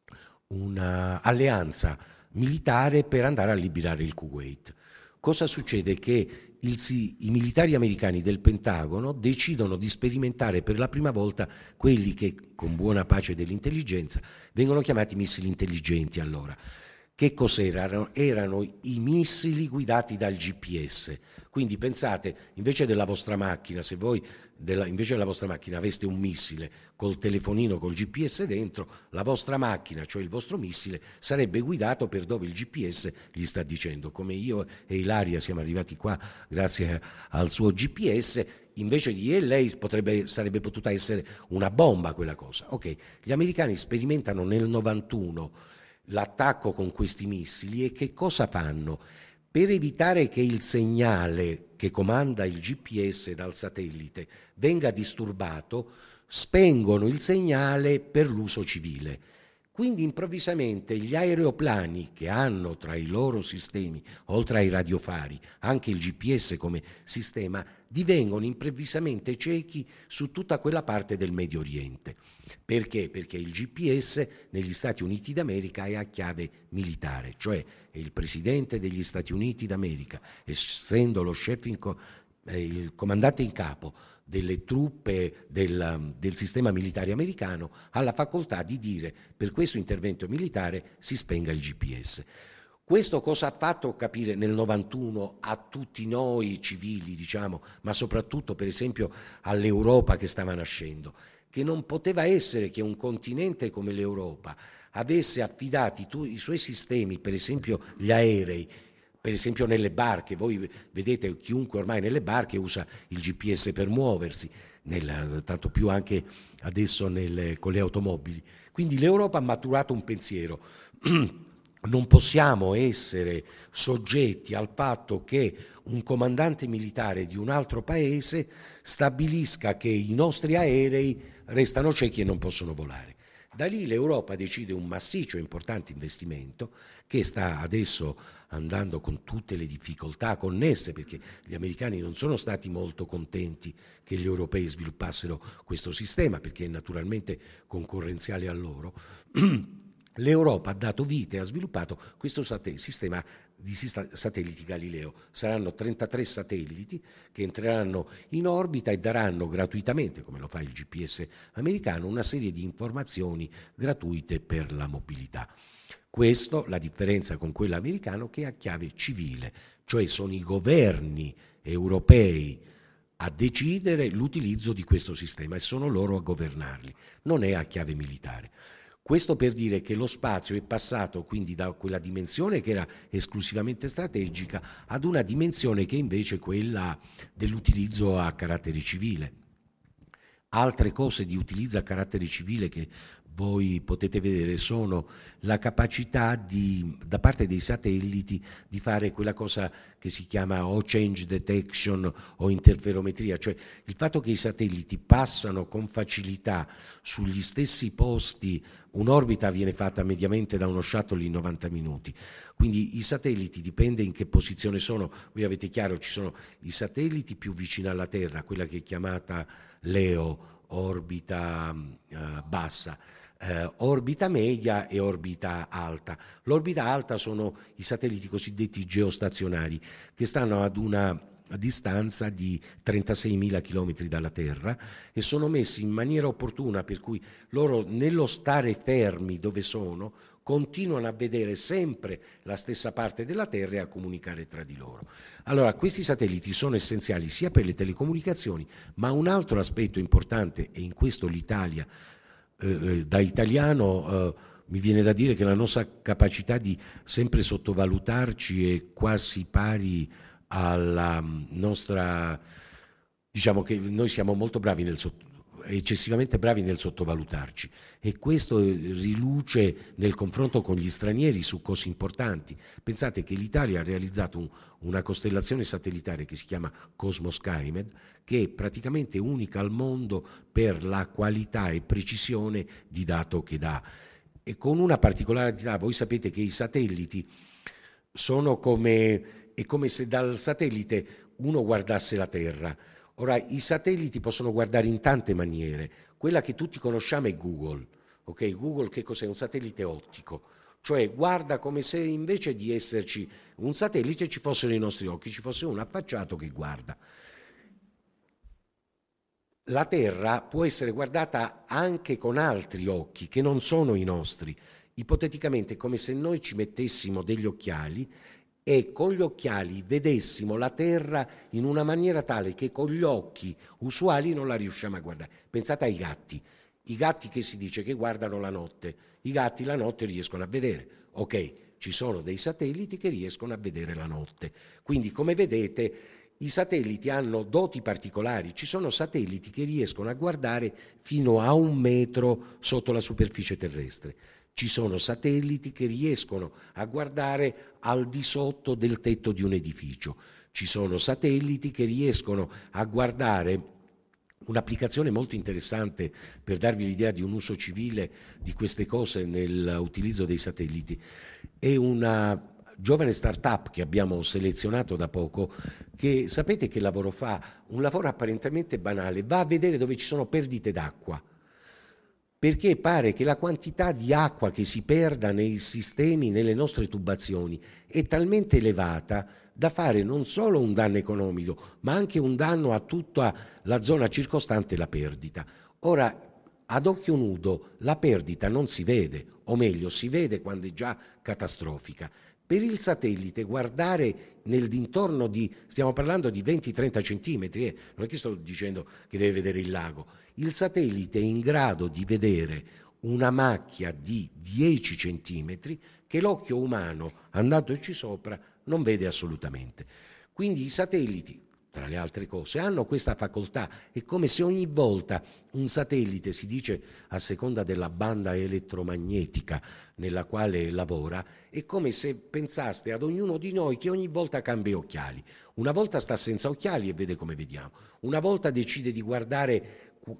un'alleanza militare per andare a liberare il Kuwait. Cosa succede? Che i militari americani del Pentagono decidono di sperimentare per la prima volta quelli che, con buona pace dell'intelligenza, vengono chiamati missili intelligenti allora. Che cos'erano? Erano i missili guidati dal GPS. Quindi pensate, invece della vostra macchina, se voi invece della vostra macchina aveste un missile col telefonino col GPS dentro, la vostra macchina, cioè il vostro missile, sarebbe guidato per dove il GPS gli sta dicendo. Come io e Ilaria siamo arrivati qua grazie al suo GPS, invece di lei sarebbe potuta essere una bomba quella cosa. Ok, gli americani sperimentano nel 91 l'attacco con questi missili e che cosa fanno? Per evitare che il segnale che comanda il GPS dal satellite venga disturbato, spengono il segnale per l'uso civile. Quindi improvvisamente gli aeroplani che hanno tra i loro sistemi, oltre ai radiofari, anche il GPS come sistema, divengono improvvisamente ciechi su tutta quella parte del Medio Oriente. Perché? Perché il GPS negli Stati Uniti d'America è a chiave militare, cioè è il presidente degli Stati Uniti d'America, essendo lo il comandante in capo delle truppe del sistema militare americano, ha la facoltà di dire per questo intervento militare si spenga il GPS. Questo cosa ha fatto capire nel 91 a tutti noi civili, diciamo, ma soprattutto per esempio all'Europa che stava nascendo? Che non poteva essere che un continente come l'Europa avesse affidati i suoi sistemi, per esempio gli aerei, per esempio nelle barche. Voi vedete chiunque ormai nelle barche usa il GPS per muoversi, tanto più anche adesso con le automobili. Quindi l'Europa ha maturato un pensiero. Non possiamo essere soggetti al fatto che un comandante militare di un altro paese stabilisca che i nostri aerei restano ciechi e non possono volare. Da lì l'Europa decide un massiccio e importante investimento che sta adesso andando con tutte le difficoltà connesse, perché gli americani non sono stati molto contenti che gli europei sviluppassero questo sistema, perché è naturalmente concorrenziale a loro. L'Europa ha dato vita e ha sviluppato questo sistema di satelliti Galileo. Saranno 33 satelliti che entreranno in orbita e daranno gratuitamente, come lo fa il GPS americano, una serie di informazioni gratuite per la mobilità. Questo, la differenza con quello americano, che è a chiave civile, cioè sono i governi europei a decidere l'utilizzo di questo sistema e sono loro a governarli, non è a chiave militare. Questo per dire che lo spazio è passato quindi da quella dimensione che era esclusivamente strategica ad una dimensione che invece è quella dell'utilizzo a carattere civile. Altre cose di utilizzo a carattere civile che voi potete vedere sono la capacità da parte dei satelliti di fare quella cosa che si chiama o change detection o interferometria, cioè il fatto che i satelliti passano con facilità sugli stessi posti. Un'orbita viene fatta mediamente da uno shuttle in 90 minuti, quindi i satelliti, dipende in che posizione sono. Voi avete chiaro, ci sono i satelliti più vicini alla Terra, quella che è chiamata LEO, orbita bassa, orbita media e orbita alta. L'orbita alta sono i satelliti cosiddetti geostazionari, che stanno ad una distanza di 36.000 km dalla Terra e sono messi in maniera opportuna, per cui loro, nello stare fermi dove sono, continuano a vedere sempre la stessa parte della Terra e a comunicare tra di loro. Allora, questi satelliti sono essenziali sia per le telecomunicazioni, ma un altro aspetto importante, e in questo l'Italia, da italiano, mi viene da dire che la nostra capacità di sempre sottovalutarci è quasi pari alla nostra, diciamo che noi siamo molto bravi eccessivamente bravi nel sottovalutarci, e questo riluce nel confronto con gli stranieri su cose importanti. Pensate che l'Italia ha realizzato una costellazione satellitare che si chiama Cosmo Skymed, che è praticamente unica al mondo per la qualità e precisione di dato che dà, e con una particolarità. Voi sapete che i satelliti sono è come se dal satellite uno guardasse la Terra. Ora, i satelliti possono guardare in tante maniere. Quella che tutti conosciamo è Google. Ok, Google che cos'è? Un satellite ottico, cioè guarda come se invece di esserci un satellite ci fossero i nostri occhi, ci fosse un affacciato che guarda. La Terra può essere guardata anche con altri occhi che non sono i nostri. Ipoteticamente è come se noi ci mettessimo degli occhiali e con gli occhiali vedessimo la Terra in una maniera tale che con gli occhi usuali non la riusciamo a guardare. Pensate ai gatti. I gatti che si dice che guardano la notte. I gatti la notte riescono a vedere. Ok, ci sono dei satelliti che riescono a vedere la notte. Quindi, come vedete, i satelliti hanno doti particolari. Ci sono satelliti che riescono a guardare fino a 1 metro sotto la superficie terrestre. Ci sono satelliti che riescono a guardare al di sotto del tetto di un edificio. Ci sono satelliti che riescono a guardare. Un'applicazione molto interessante per darvi l'idea di un uso civile di queste cose nell'utilizzo dei satelliti è una giovane startup che abbiamo selezionato da poco, che sapete che lavoro fa? Un lavoro apparentemente banale, va a vedere dove ci sono perdite d'acqua, perché pare che la quantità di acqua che si perda nei sistemi, nelle nostre tubazioni, è talmente elevata da fare non solo un danno economico, ma anche un danno a tutta la zona circostante la perdita. Ora, ad occhio nudo, la perdita non si vede, o meglio, si vede quando è già catastrofica. Per il satellite guardare nel dintorno stiamo parlando di 20-30 centimetri, non è che sto dicendo che deve vedere il lago, il satellite è in grado di vedere una macchia di 10 centimetri che l'occhio umano, andandoci sopra, non vede assolutamente. Quindi i satelliti, tra le altre cose, hanno questa facoltà. È come se ogni volta un satellite, si dice a seconda della banda elettromagnetica nella quale lavora, è come se pensaste ad ognuno di noi che ogni volta cambia occhiali. Una volta sta senza occhiali e vede come vediamo. Una volta decide di guardare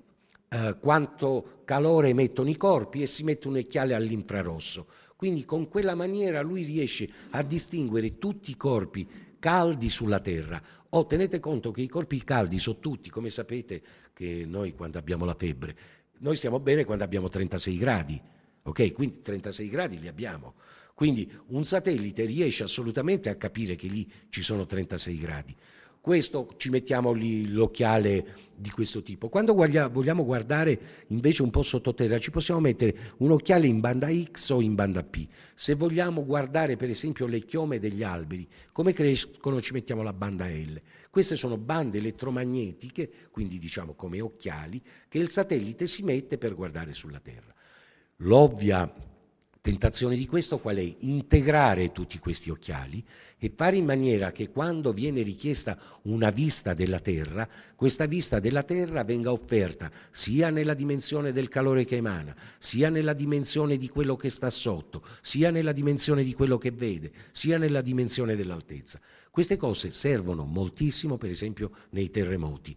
quanto calore emettono i corpi e si mette un occhiale all'infrarosso. Quindi con quella maniera lui riesce a distinguere tutti i corpi caldi sulla Terra. Tenete conto che i corpi caldi sono tutti, come sapete che noi quando abbiamo la febbre, noi stiamo bene quando abbiamo 36 gradi, ok? Quindi 36 gradi li abbiamo. Quindi un satellite riesce assolutamente a capire che lì ci sono 36 gradi. Questo ci mettiamo lì l'occhiale di questo tipo. Quando vogliamo guardare invece un po' sottoterra ci possiamo mettere un occhiale in banda X o in banda P. Se vogliamo guardare per esempio le chiome degli alberi, come crescono ci mettiamo la banda L. Queste sono bande elettromagnetiche, quindi diciamo come occhiali, che il satellite si mette per guardare sulla Terra. L'ovvia tentazione di questo qual è? Integrare tutti questi occhiali e fare in maniera che quando viene richiesta una vista della Terra, questa vista della Terra venga offerta sia nella dimensione del calore che emana, sia nella dimensione di quello che sta sotto, sia nella dimensione di quello che vede, sia nella dimensione dell'altezza. Queste cose servono moltissimo, per esempio, nei terremoti.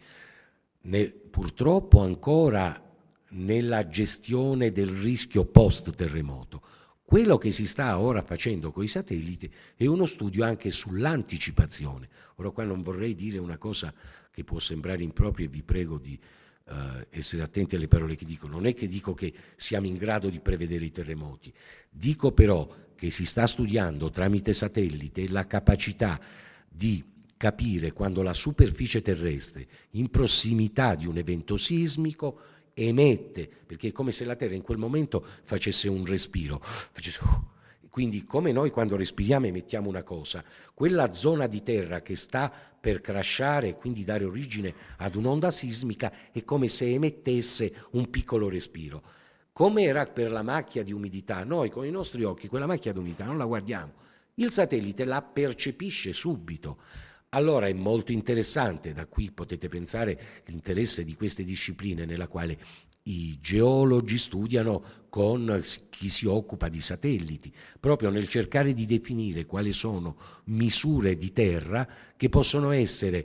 Purtroppo ancora nella gestione del rischio post-terremoto. Quello che si sta ora facendo con i satelliti è uno studio anche sull'anticipazione. Ora qua non vorrei dire una cosa che può sembrare impropria e vi prego di essere attenti alle parole che dico. Non è che dico che siamo in grado di prevedere i terremoti, dico però che si sta studiando tramite satellite la capacità di capire quando la superficie terrestre in prossimità di un evento sismico emette, perché è come se la Terra in quel momento facesse un respiro, quindi come noi quando respiriamo emettiamo una cosa, quella zona di terra che sta per crashare e quindi dare origine ad un'onda sismica è come se emettesse un piccolo respiro. Come era per la macchia di umidità, noi con i nostri occhi quella macchia di umidità non la guardiamo, il satellite la percepisce subito. Allora è molto interessante, da qui potete pensare l'interesse di queste discipline nella quale i geologi studiano con chi si occupa di satelliti, proprio nel cercare di definire quali sono misure di terra che possono essere,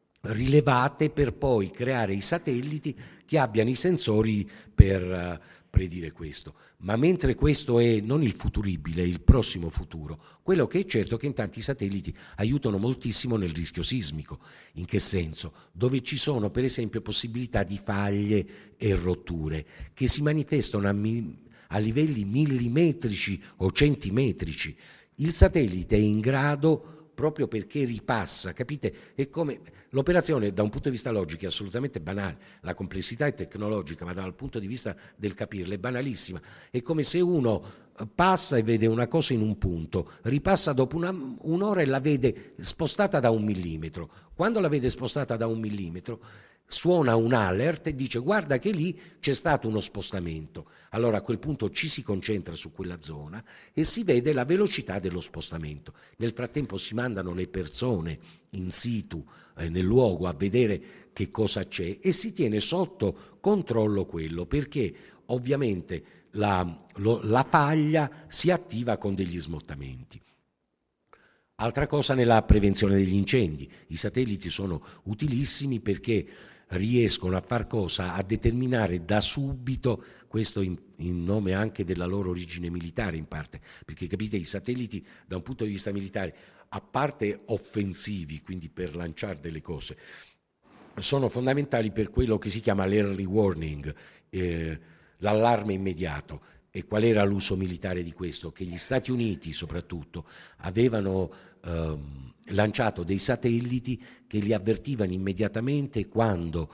rilevate per poi creare i satelliti che abbiano i sensori per predire questo, ma mentre questo è non il futuribile, il prossimo futuro, quello che è certo è che intanto i satelliti aiutano moltissimo nel rischio sismico. In che senso? Dove ci sono per esempio possibilità di faglie e rotture che si manifestano a livelli millimetrici o centimetrici. Il satellite è in grado, proprio perché ripassa, capite? È come l'operazione da un punto di vista logico è assolutamente banale, la complessità è tecnologica, ma dal punto di vista del capirla è banalissima. È come se uno passa e vede una cosa in un punto, ripassa dopo un'ora e la vede spostata da 1 millimetro. Quando la vede spostata da 1 millimetro, suona un alert e dice guarda che lì c'è stato uno spostamento. Allora a quel punto ci si concentra su quella zona e si vede la velocità dello spostamento. Nel frattempo si mandano le persone in situ, nel luogo, a vedere che cosa c'è e si tiene sotto controllo quello, perché ovviamente la faglia si attiva con degli smottamenti. Altra cosa nella prevenzione degli incendi. I satelliti sono utilissimi perché riescono a far cosa? A determinare da subito, questo in nome anche della loro origine militare in parte, perché capite i satelliti da un punto di vista militare, a parte offensivi, quindi per lanciare delle cose, sono fondamentali per quello che si chiama l'early warning, l'allarme immediato. E qual era l'uso militare di questo? Che gli Stati Uniti soprattutto avevano lanciato dei satelliti che li avvertivano immediatamente quando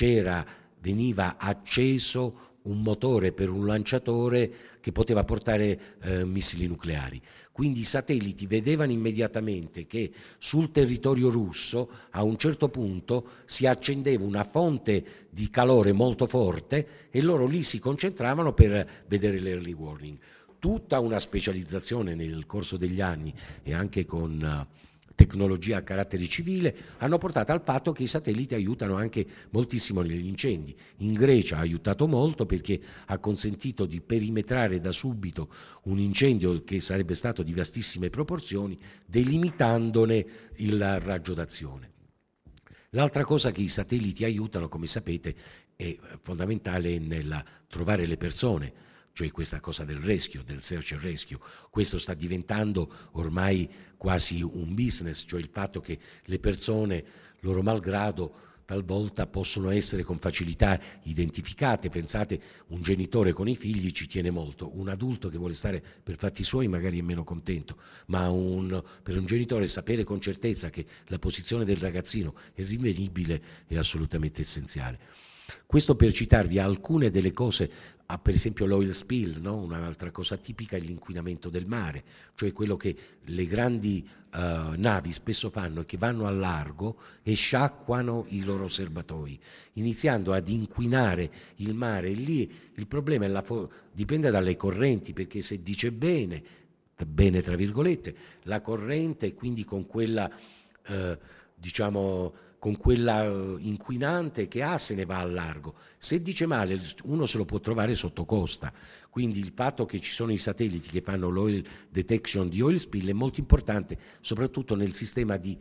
veniva acceso un motore per un lanciatore che poteva portare missili nucleari. Quindi i satelliti vedevano immediatamente che sul territorio russo a un certo punto si accendeva una fonte di calore molto forte e loro lì si concentravano per vedere l'early warning. Tutta una specializzazione nel corso degli anni e anche con tecnologia a carattere civile hanno portato al fatto che i satelliti aiutano anche moltissimo negli incendi. In Grecia ha aiutato molto perché ha consentito di perimetrare da subito un incendio che sarebbe stato di vastissime proporzioni, delimitandone il raggio d'azione. L'altra cosa che i satelliti aiutano, come sapete, è fondamentale nel trovare le persone, cioè questa cosa del rescue, del search and rescue. Questo sta diventando ormai quasi un business, cioè il fatto che le persone, loro malgrado, talvolta possono essere con facilità identificate. Pensate, un genitore con i figli ci tiene molto, un adulto che vuole stare per fatti suoi magari è meno contento, ma per un genitore sapere con certezza che la posizione del ragazzino è rinvenibile è assolutamente essenziale. Questo per citarvi alcune delle cose, per esempio l'oil spill, no? Un'altra cosa tipica è l'inquinamento del mare, cioè quello che le grandi navi spesso fanno è che vanno al largo e sciacquano i loro serbatoi, iniziando ad inquinare il mare. E lì il problema dipende dalle correnti, perché se dice bene tra virgolette, la corrente e quindi con quella con quella inquinante che ha se ne va al largo. Se dice male uno se lo può trovare sotto costa, quindi il fatto che ci sono i satelliti che fanno l'oil detection di oil spill è molto importante, soprattutto nel sistema di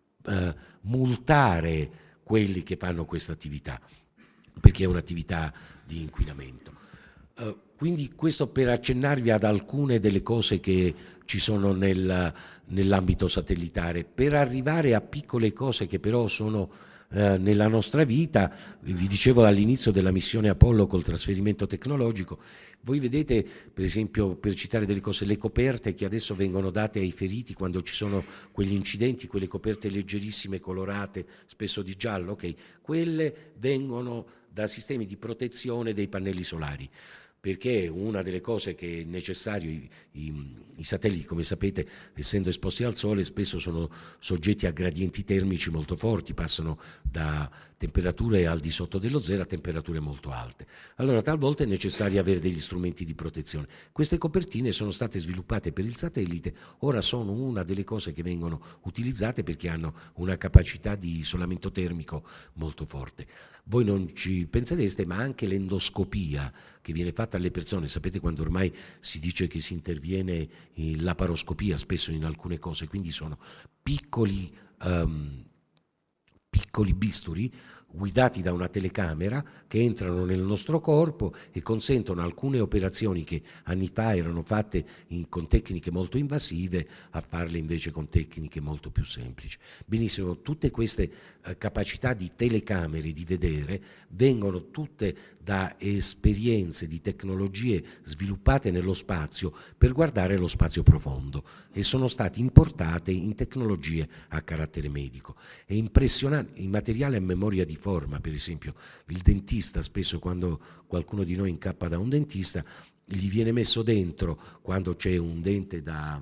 multare quelli che fanno questa attività, perché è un'attività di inquinamento. Quindi questo per accennarvi ad alcune delle cose che ci sono nell'ambito satellitare. Per arrivare a piccole cose che però sono nella nostra vita, vi dicevo all'inizio della missione Apollo col trasferimento tecnologico, voi vedete per esempio, per citare delle cose, le coperte che adesso vengono date ai feriti quando ci sono quegli incidenti, quelle coperte leggerissime colorate, spesso di giallo, ok, quelle vengono da sistemi di protezione dei pannelli solari, perché una delle cose che è necessario, i satelliti, come sapete, essendo esposti al sole, spesso sono soggetti a gradienti termici molto forti, passano da temperature al di sotto dello zero a temperature molto alte. Allora talvolta è necessario avere degli strumenti di protezione. Queste copertine sono state sviluppate per il satellite, ora sono una delle cose che vengono utilizzate perché hanno una capacità di isolamento termico molto forte. Voi non ci pensereste, ma anche l'endoscopia che viene fatta alle persone, sapete quando ormai si dice che si interviene in laparoscopia spesso in alcune cose, quindi sono piccoli bisturi guidati da una telecamera che entrano nel nostro corpo e consentono alcune operazioni che anni fa erano fatte con tecniche molto invasive a farle invece con tecniche molto più semplici. Benissimo, tutte queste capacità di telecamere di vedere vengono tutte da esperienze di tecnologie sviluppate nello spazio per guardare lo spazio profondo e sono state importate in tecnologie a carattere medico. È impressionante, il materiale a memoria di forma, per esempio il dentista, spesso quando qualcuno di noi incappa da un dentista, gli viene messo dentro, quando c'è un dente da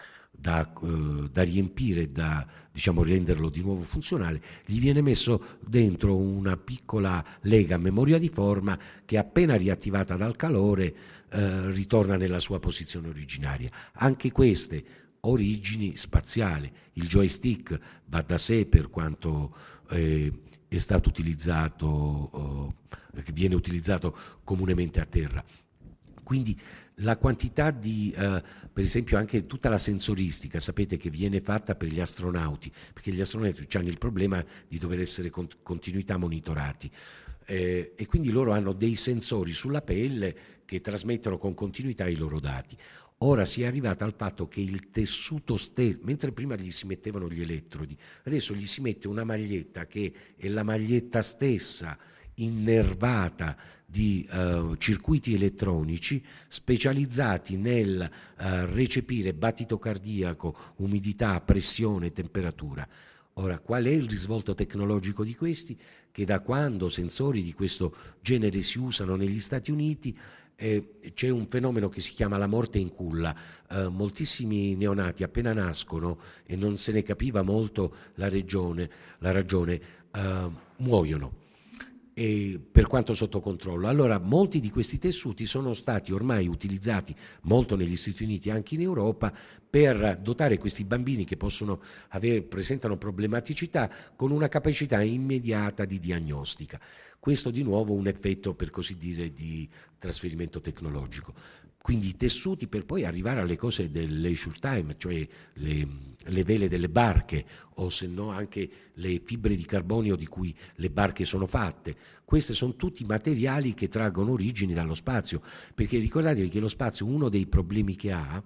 riempire, da renderlo di nuovo funzionale, gli viene messo dentro una piccola lega a memoria di forma che appena riattivata dal calore ritorna nella sua posizione originaria. Anche queste origini spaziali. Il joystick va da sé per quanto è stato utilizzato, che viene utilizzato comunemente a terra. Quindi la quantità di, per esempio anche tutta la sensoristica, sapete che viene fatta per gli astronauti, perché gli astronauti hanno il problema di dover essere continuità monitorati e quindi loro hanno dei sensori sulla pelle che trasmettono con continuità i loro dati. Ora si è arrivata al fatto che il tessuto stesso, mentre prima gli si mettevano gli elettrodi, adesso gli si mette una maglietta che è la maglietta stessa innervata di circuiti elettronici specializzati nel recepire battito cardiaco, umidità, pressione, temperatura. Ora, qual è il risvolto tecnologico di questi? Che da quando sensori di questo genere si usano negli Stati Uniti c'è un fenomeno che si chiama la morte in culla. Moltissimi neonati appena nascono e non se ne capiva molto la ragione, muoiono. E per quanto sotto controllo. Allora molti di questi tessuti sono stati ormai utilizzati molto negli Stati Uniti e anche in Europa per dotare questi bambini che presentano problematicità con una capacità immediata di diagnostica. Questo di nuovo un effetto, per così dire, di trasferimento tecnologico. Quindi i tessuti per poi arrivare alle cose del leisure time, cioè le vele delle barche o se no anche le fibre di carbonio di cui le barche sono fatte. Questi sono tutti materiali che traggono origini dallo spazio, perché ricordatevi che lo spazio, uno dei problemi che ha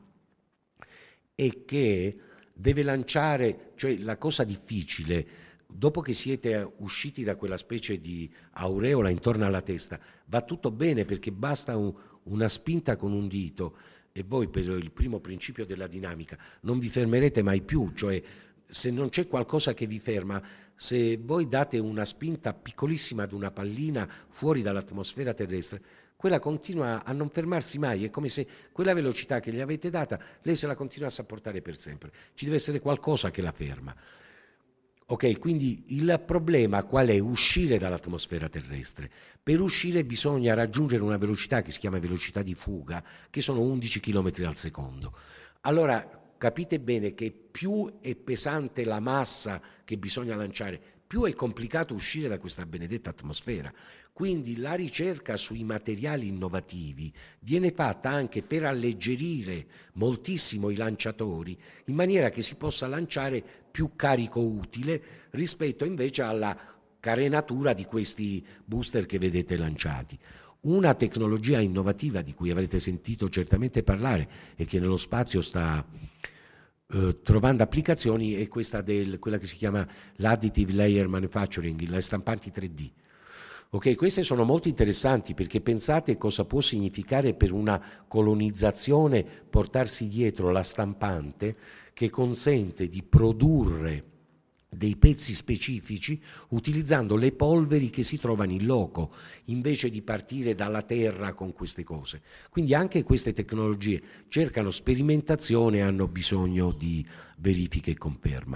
è che deve lanciare, cioè la cosa difficile, dopo che siete usciti da quella specie di aureola intorno alla testa, va tutto bene perché basta una spinta con un dito e voi per il primo principio della dinamica non vi fermerete mai più, cioè se non c'è qualcosa che vi ferma, se voi date una spinta piccolissima ad una pallina fuori dall'atmosfera terrestre, quella continua a non fermarsi mai, è come se quella velocità che gli avete data, lei se la continuasse a portare per sempre, ci deve essere qualcosa che la ferma. Ok, quindi il problema qual è? Uscire dall'atmosfera terrestre. Per uscire bisogna raggiungere una velocità che si chiama velocità di fuga, che sono 11 km al secondo. Allora capite bene che più è pesante la massa che bisogna lanciare, più è complicato uscire da questa benedetta atmosfera. Quindi la ricerca sui materiali innovativi viene fatta anche per alleggerire moltissimo i lanciatori, in maniera che si possa lanciare più carico utile rispetto invece alla carenatura di questi booster che vedete lanciati. Una tecnologia innovativa di cui avrete sentito certamente parlare e che nello spazio sta trovando applicazioni è quella che si chiama l'additive layer manufacturing, le stampanti 3D. Ok, queste sono molto interessanti perché pensate cosa può significare per una colonizzazione portarsi dietro la stampante che consente di produrre dei pezzi specifici utilizzando le polveri che si trovano in loco invece di partire dalla terra con queste cose. Quindi anche queste tecnologie cercano sperimentazione e hanno bisogno di verifiche e conferma.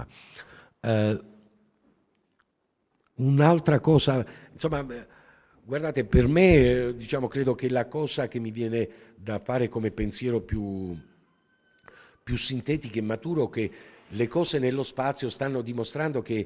Un'altra cosa, insomma, guardate, per me, credo che la cosa che mi viene da fare come pensiero più sintetico e maturo, che le cose nello spazio stanno dimostrando che,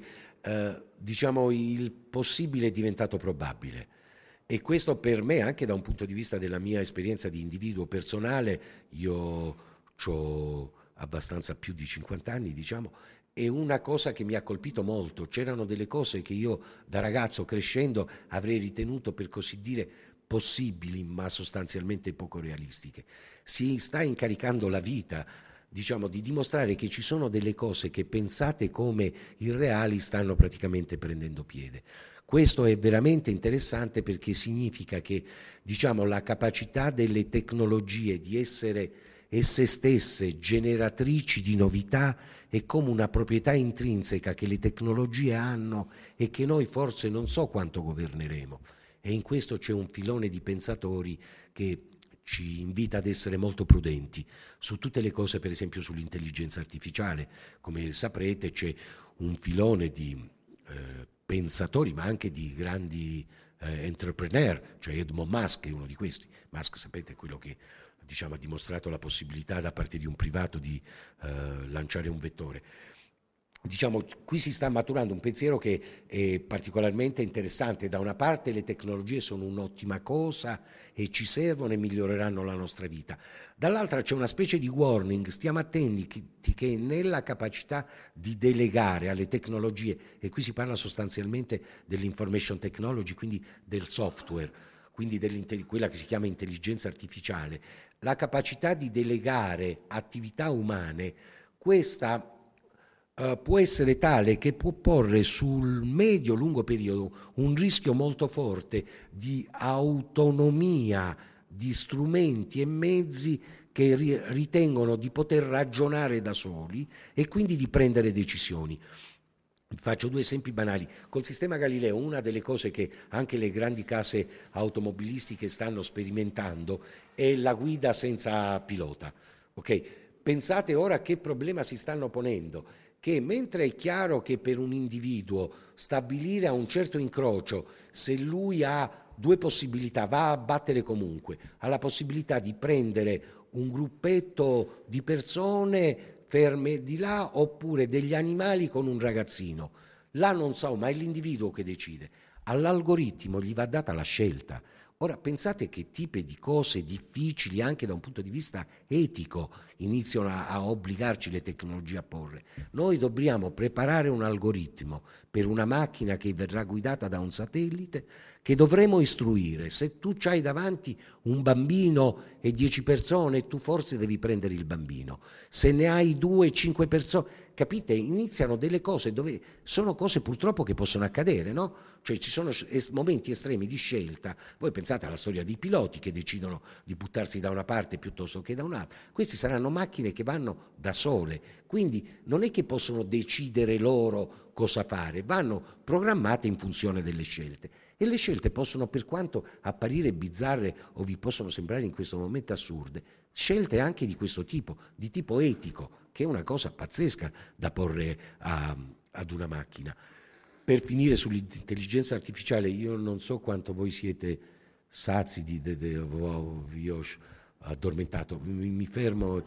il possibile è diventato probabile. E questo per me, anche da un punto di vista della mia esperienza di individuo personale, io ho abbastanza più di 50 anni, diciamo, è una cosa che mi ha colpito molto. C'erano delle cose che io da ragazzo crescendo avrei ritenuto, per così dire, possibili, ma sostanzialmente poco realistiche. Si sta incaricando la vita, diciamo, di dimostrare che ci sono delle cose che pensate come irreali stanno praticamente prendendo piede. Questo è veramente interessante perché significa che, diciamo, la capacità delle tecnologie di essere esse stesse generatrici di novità è come una proprietà intrinseca che le tecnologie hanno e che noi forse non so quanto governeremo. E in questo c'è un filone di pensatori che ci invita ad essere molto prudenti su tutte le cose, per esempio sull'intelligenza artificiale. Come saprete c'è un filone di pensatori, ma anche di grandi entrepreneur, cioè Elon Musk è uno di questi. Musk, sapete, è quello che, diciamo, ha dimostrato la possibilità da parte di un privato di lanciare un vettore. Diciamo, qui si sta maturando un pensiero che è particolarmente interessante. Da una parte le tecnologie sono un'ottima cosa e ci servono e miglioreranno la nostra vita. Dall'altra c'è una specie di warning, stiamo attenti che nella capacità di delegare alle tecnologie, e qui si parla sostanzialmente dell'information technology, quindi del software, quindi quella che si chiama intelligenza artificiale, la capacità di delegare attività umane, questa può essere tale che può porre sul medio-lungo periodo un rischio molto forte di autonomia di strumenti e mezzi che ritengono di poter ragionare da soli e quindi di prendere decisioni. Faccio due esempi banali. Col sistema Galileo, una delle cose che anche le grandi case automobilistiche stanno sperimentando è la guida senza pilota. Okay? Pensate ora che problema si stanno ponendo, che mentre è chiaro che per un individuo stabilire a un certo incrocio, se lui ha due possibilità, va a battere comunque, ha la possibilità di prendere un gruppetto di persone ferme di là oppure degli animali con un ragazzino. Là non so, ma è l'individuo che decide. All'algoritmo gli va data la scelta. Ora pensate che tipi di cose difficili anche da un punto di vista etico iniziano a obbligarci le tecnologie a porre. Noi dobbiamo preparare un algoritmo per una macchina che verrà guidata da un satellite che dovremo istruire. Se tu c'hai davanti un bambino e 10 persone, tu forse devi prendere il bambino. Se ne hai 2, 5 persone, capite? Iniziano delle cose dove sono cose purtroppo che possono accadere, no? Cioè ci sono momenti estremi di scelta. Voi pensate alla storia dei piloti che decidono di buttarsi da una parte piuttosto che da un'altra. Questi saranno macchine che vanno da sole, quindi non è che possono decidere loro cosa fare, vanno programmate in funzione delle scelte. E le scelte possono, per quanto apparire bizzarre o vi possono sembrare in questo momento assurde, scelte anche di questo tipo, di tipo etico, che è una cosa pazzesca da porre ad una macchina. Per finire sull'intelligenza artificiale, io non so quanto voi siete sazi vi ho addormentato, mi fermo.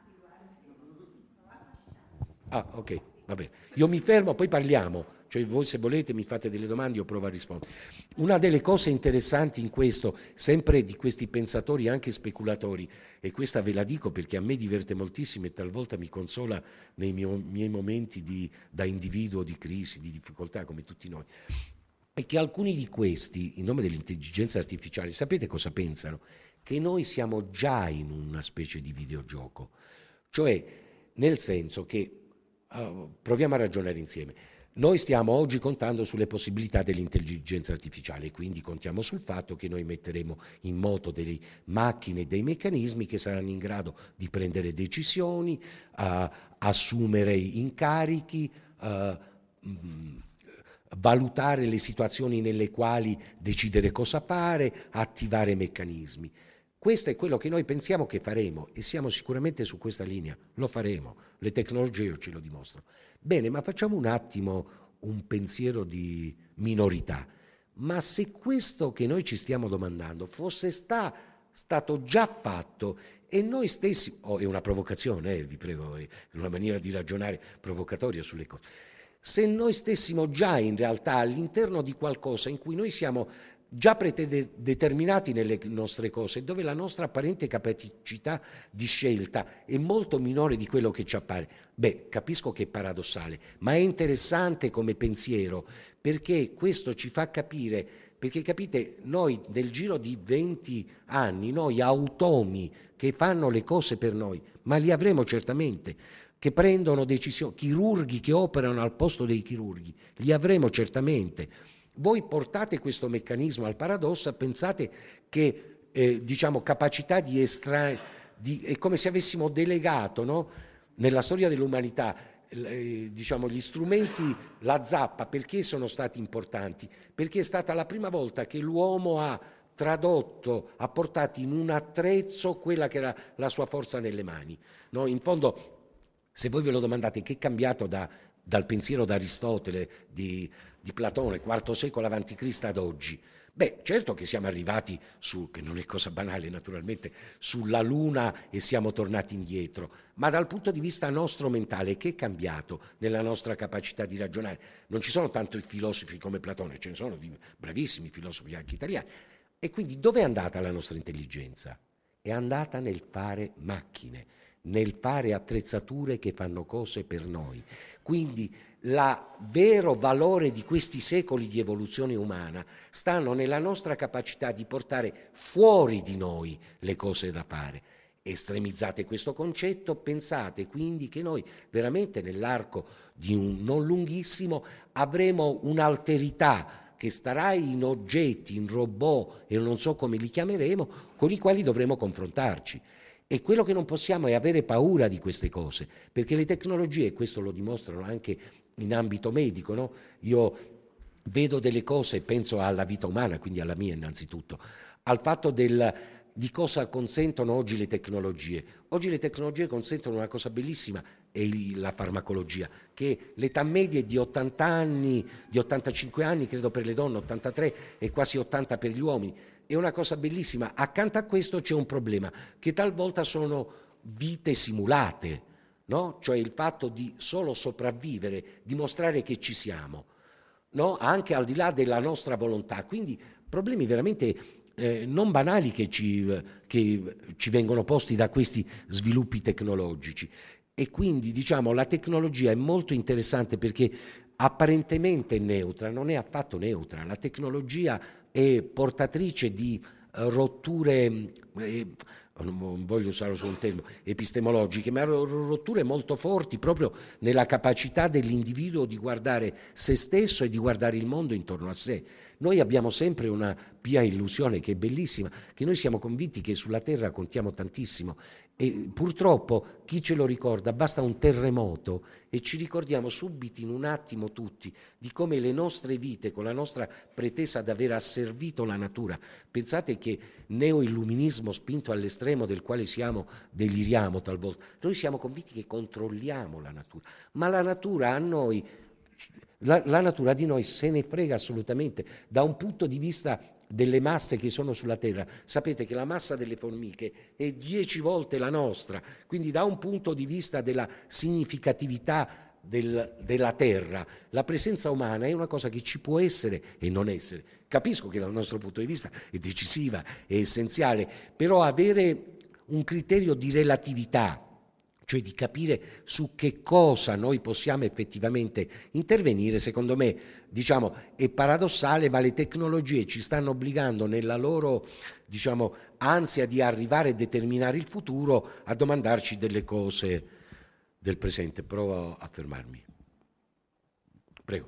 Ah, ok, va bene. Io mi fermo, poi parliamo. Cioè voi se volete mi fate delle domande, io provo a rispondere. Una delle cose interessanti in questo, sempre di questi pensatori anche speculatori, e questa ve la dico perché a me diverte moltissimo e talvolta mi consola nei miei momenti da individuo di crisi, di difficoltà come tutti noi, è che alcuni di questi, in nome dell'intelligenza artificiale, sapete cosa pensano? Che noi siamo già in una specie di videogioco, cioè nel senso che, proviamo a ragionare insieme. Noi stiamo oggi contando sulle possibilità dell'intelligenza artificiale, quindi contiamo sul fatto che noi metteremo in moto delle macchine, dei meccanismi che saranno in grado di prendere decisioni, assumere incarichi, valutare le situazioni nelle quali decidere cosa fare, attivare meccanismi. Questo è quello che noi pensiamo che faremo e siamo sicuramente su questa linea, lo faremo, le tecnologie ce lo dimostrano. Bene, ma facciamo un attimo un pensiero di minorità. Ma se questo che noi ci stiamo domandando fosse stato già fatto e noi stessi, è una provocazione, vi prego, è una maniera di ragionare provocatoria sulle cose, se noi stessimo già in realtà all'interno di qualcosa in cui noi siamo già predeterminati nelle nostre cose, dove la nostra apparente capacità di scelta è molto minore di quello che ci appare. Beh, capisco che è paradossale, ma è interessante come pensiero, perché questo ci fa capire, perché capite, noi nel giro di 20 anni, noi automi che fanno le cose per noi, ma li avremo certamente, che prendono decisioni, chirurghi che operano al posto dei chirurghi, li avremo certamente. Voi portate questo meccanismo al paradosso e pensate che capacità di estrarre, è come se avessimo delegato, no? Nella storia dell'umanità, gli strumenti, la zappa, perché sono stati importanti? Perché è stata la prima volta che l'uomo ha tradotto, ha portato in un attrezzo quella che era la sua forza nelle mani. No? In fondo, se voi ve lo domandate che è cambiato dal pensiero d'Aristotele, di Platone, IV secolo a.C. ad oggi, beh, certo che siamo arrivati che non è cosa banale naturalmente, sulla Luna e siamo tornati indietro, ma dal punto di vista nostro mentale, che è cambiato nella nostra capacità di ragionare? Non ci sono tanto filosofi come Platone, ce ne sono di bravissimi filosofi anche italiani. E quindi dove è andata la nostra intelligenza? È andata nel fare macchine, nel fare attrezzature che fanno cose per noi. Quindi il vero valore di questi secoli di evoluzione umana stanno nella nostra capacità di portare fuori di noi le cose da fare. Estremizzate questo concetto, pensate quindi che noi veramente nell'arco di un non lunghissimo avremo un'alterità che starà in oggetti, in robot e non so come li chiameremo, con i quali dovremo confrontarci. E quello che non possiamo è avere paura di queste cose, perché le tecnologie, e questo lo dimostrano anche in ambito medico, no? Io vedo delle cose, penso alla vita umana, quindi alla mia innanzitutto, al fatto di cosa consentono oggi le tecnologie. Oggi le tecnologie consentono una cosa bellissima, è la farmacologia, che l'età media è di 80 anni, di 85 anni, credo per le donne, 83 e quasi 80 per gli uomini. È una cosa bellissima. Accanto a questo c'è un problema, che talvolta sono vite simulate, no? Cioè il fatto di solo sopravvivere, dimostrare che ci siamo, no? Anche al di là della nostra volontà. Quindi problemi veramente non banali che ci vengono posti da questi sviluppi tecnologici. E quindi la tecnologia è molto interessante perché apparentemente è neutra, non è affatto neutra. La tecnologia è portatrice di rotture, non voglio usare solo un termine, epistemologiche, ma rotture molto forti proprio nella capacità dell'individuo di guardare se stesso e di guardare il mondo intorno a sé. Noi abbiamo sempre una pia illusione che è bellissima, che noi siamo convinti che sulla Terra contiamo tantissimo e purtroppo chi ce lo ricorda, basta un terremoto e ci ricordiamo subito in un attimo tutti di come le nostre vite, con la nostra pretesa di aver asservito la natura, pensate che neoilluminismo spinto all'estremo del quale deliriamo talvolta, noi siamo convinti che controlliamo la natura, ma la natura a noi, la natura di noi se ne frega assolutamente, da un punto di vista delle masse che sono sulla Terra. Sapete che la massa delle formiche è 10 volte la nostra, quindi da un punto di vista della significatività della Terra, la presenza umana è una cosa che ci può essere e non essere. Capisco che dal nostro punto di vista è decisiva, è essenziale, però avere un criterio di relatività, cioè di capire su che cosa noi possiamo effettivamente intervenire, secondo me, è paradossale, ma le tecnologie ci stanno obbligando nella loro, ansia di arrivare a determinare il futuro a domandarci delle cose del presente. Provo a fermarmi. Prego.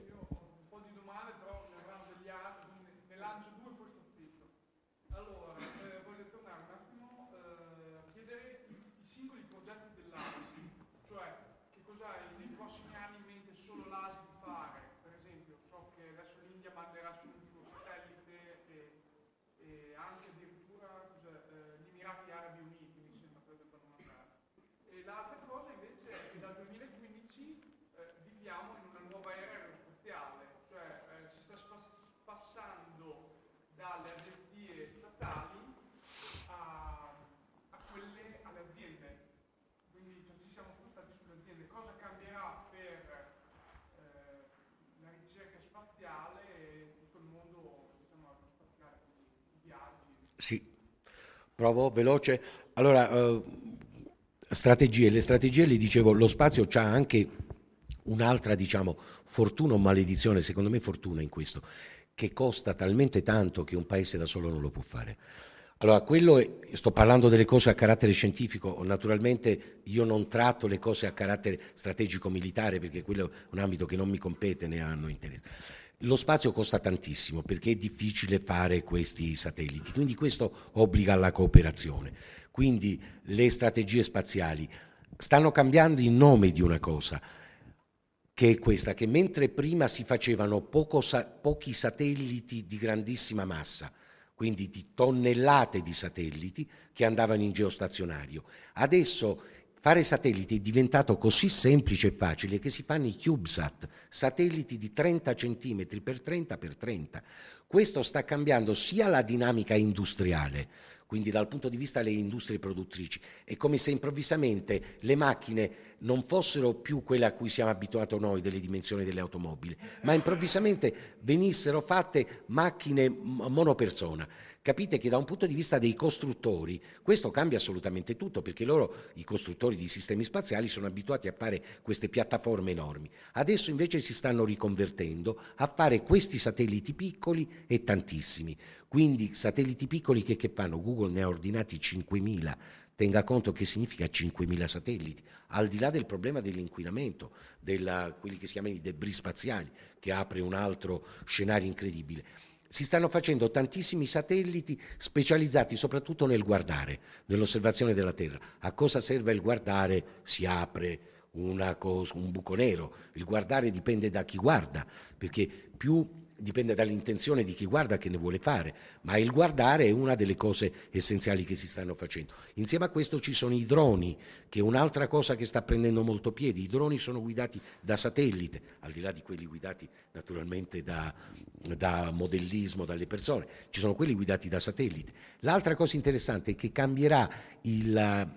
Sì, provo veloce. Allora, strategie. Le strategie, le dicevo, lo spazio c'ha anche un'altra, diciamo, fortuna o maledizione, secondo me fortuna in questo, che costa talmente tanto che un paese da solo non lo può fare. Allora, sto parlando delle cose a carattere scientifico, naturalmente io non tratto le cose a carattere strategico militare perché quello è un ambito che non mi compete né hanno interesse. Lo spazio costa tantissimo perché è difficile fare questi satelliti, quindi questo obbliga alla cooperazione. Quindi le strategie spaziali stanno cambiando il nome di una cosa, che è questa, che mentre prima si facevano pochi satelliti di grandissima massa, quindi di tonnellate di satelliti che andavano in geostazionario, adesso fare satelliti è diventato così semplice e facile che si fanno i CubeSat, satelliti di 30 cm per 30 per 30. Questo sta cambiando sia la dinamica industriale, quindi dal punto di vista delle industrie produttrici, è come se improvvisamente le macchine non fossero più quelle a cui siamo abituati noi delle dimensioni delle automobili, ma improvvisamente venissero fatte macchine monopersona. Capite che da un punto di vista dei costruttori questo cambia assolutamente tutto, perché loro, i costruttori di sistemi spaziali, sono abituati a fare queste piattaforme enormi. Adesso invece si stanno riconvertendo a fare questi satelliti piccoli e tantissimi. Quindi satelliti piccoli che fanno? Google ne ha ordinati 5.000. Tenga conto che significa 5.000 satelliti, al di là del problema dell'inquinamento, quelli che si chiamano i debris spaziali, che apre un altro scenario incredibile. Si stanno facendo tantissimi satelliti specializzati soprattutto nel guardare, nell'osservazione della Terra. A cosa serve il guardare? Si apre un buco nero. Il guardare dipende da chi guarda, perché più dipende dall'intenzione di chi guarda che ne vuole fare, ma il guardare è una delle cose essenziali che si stanno facendo. Insieme a questo ci sono i droni, che è un'altra cosa che sta prendendo molto piede. I droni sono guidati da satellite, al di là di quelli guidati naturalmente da modellismo, dalle persone, ci sono quelli guidati da satellite. L'altra cosa interessante è che cambierà il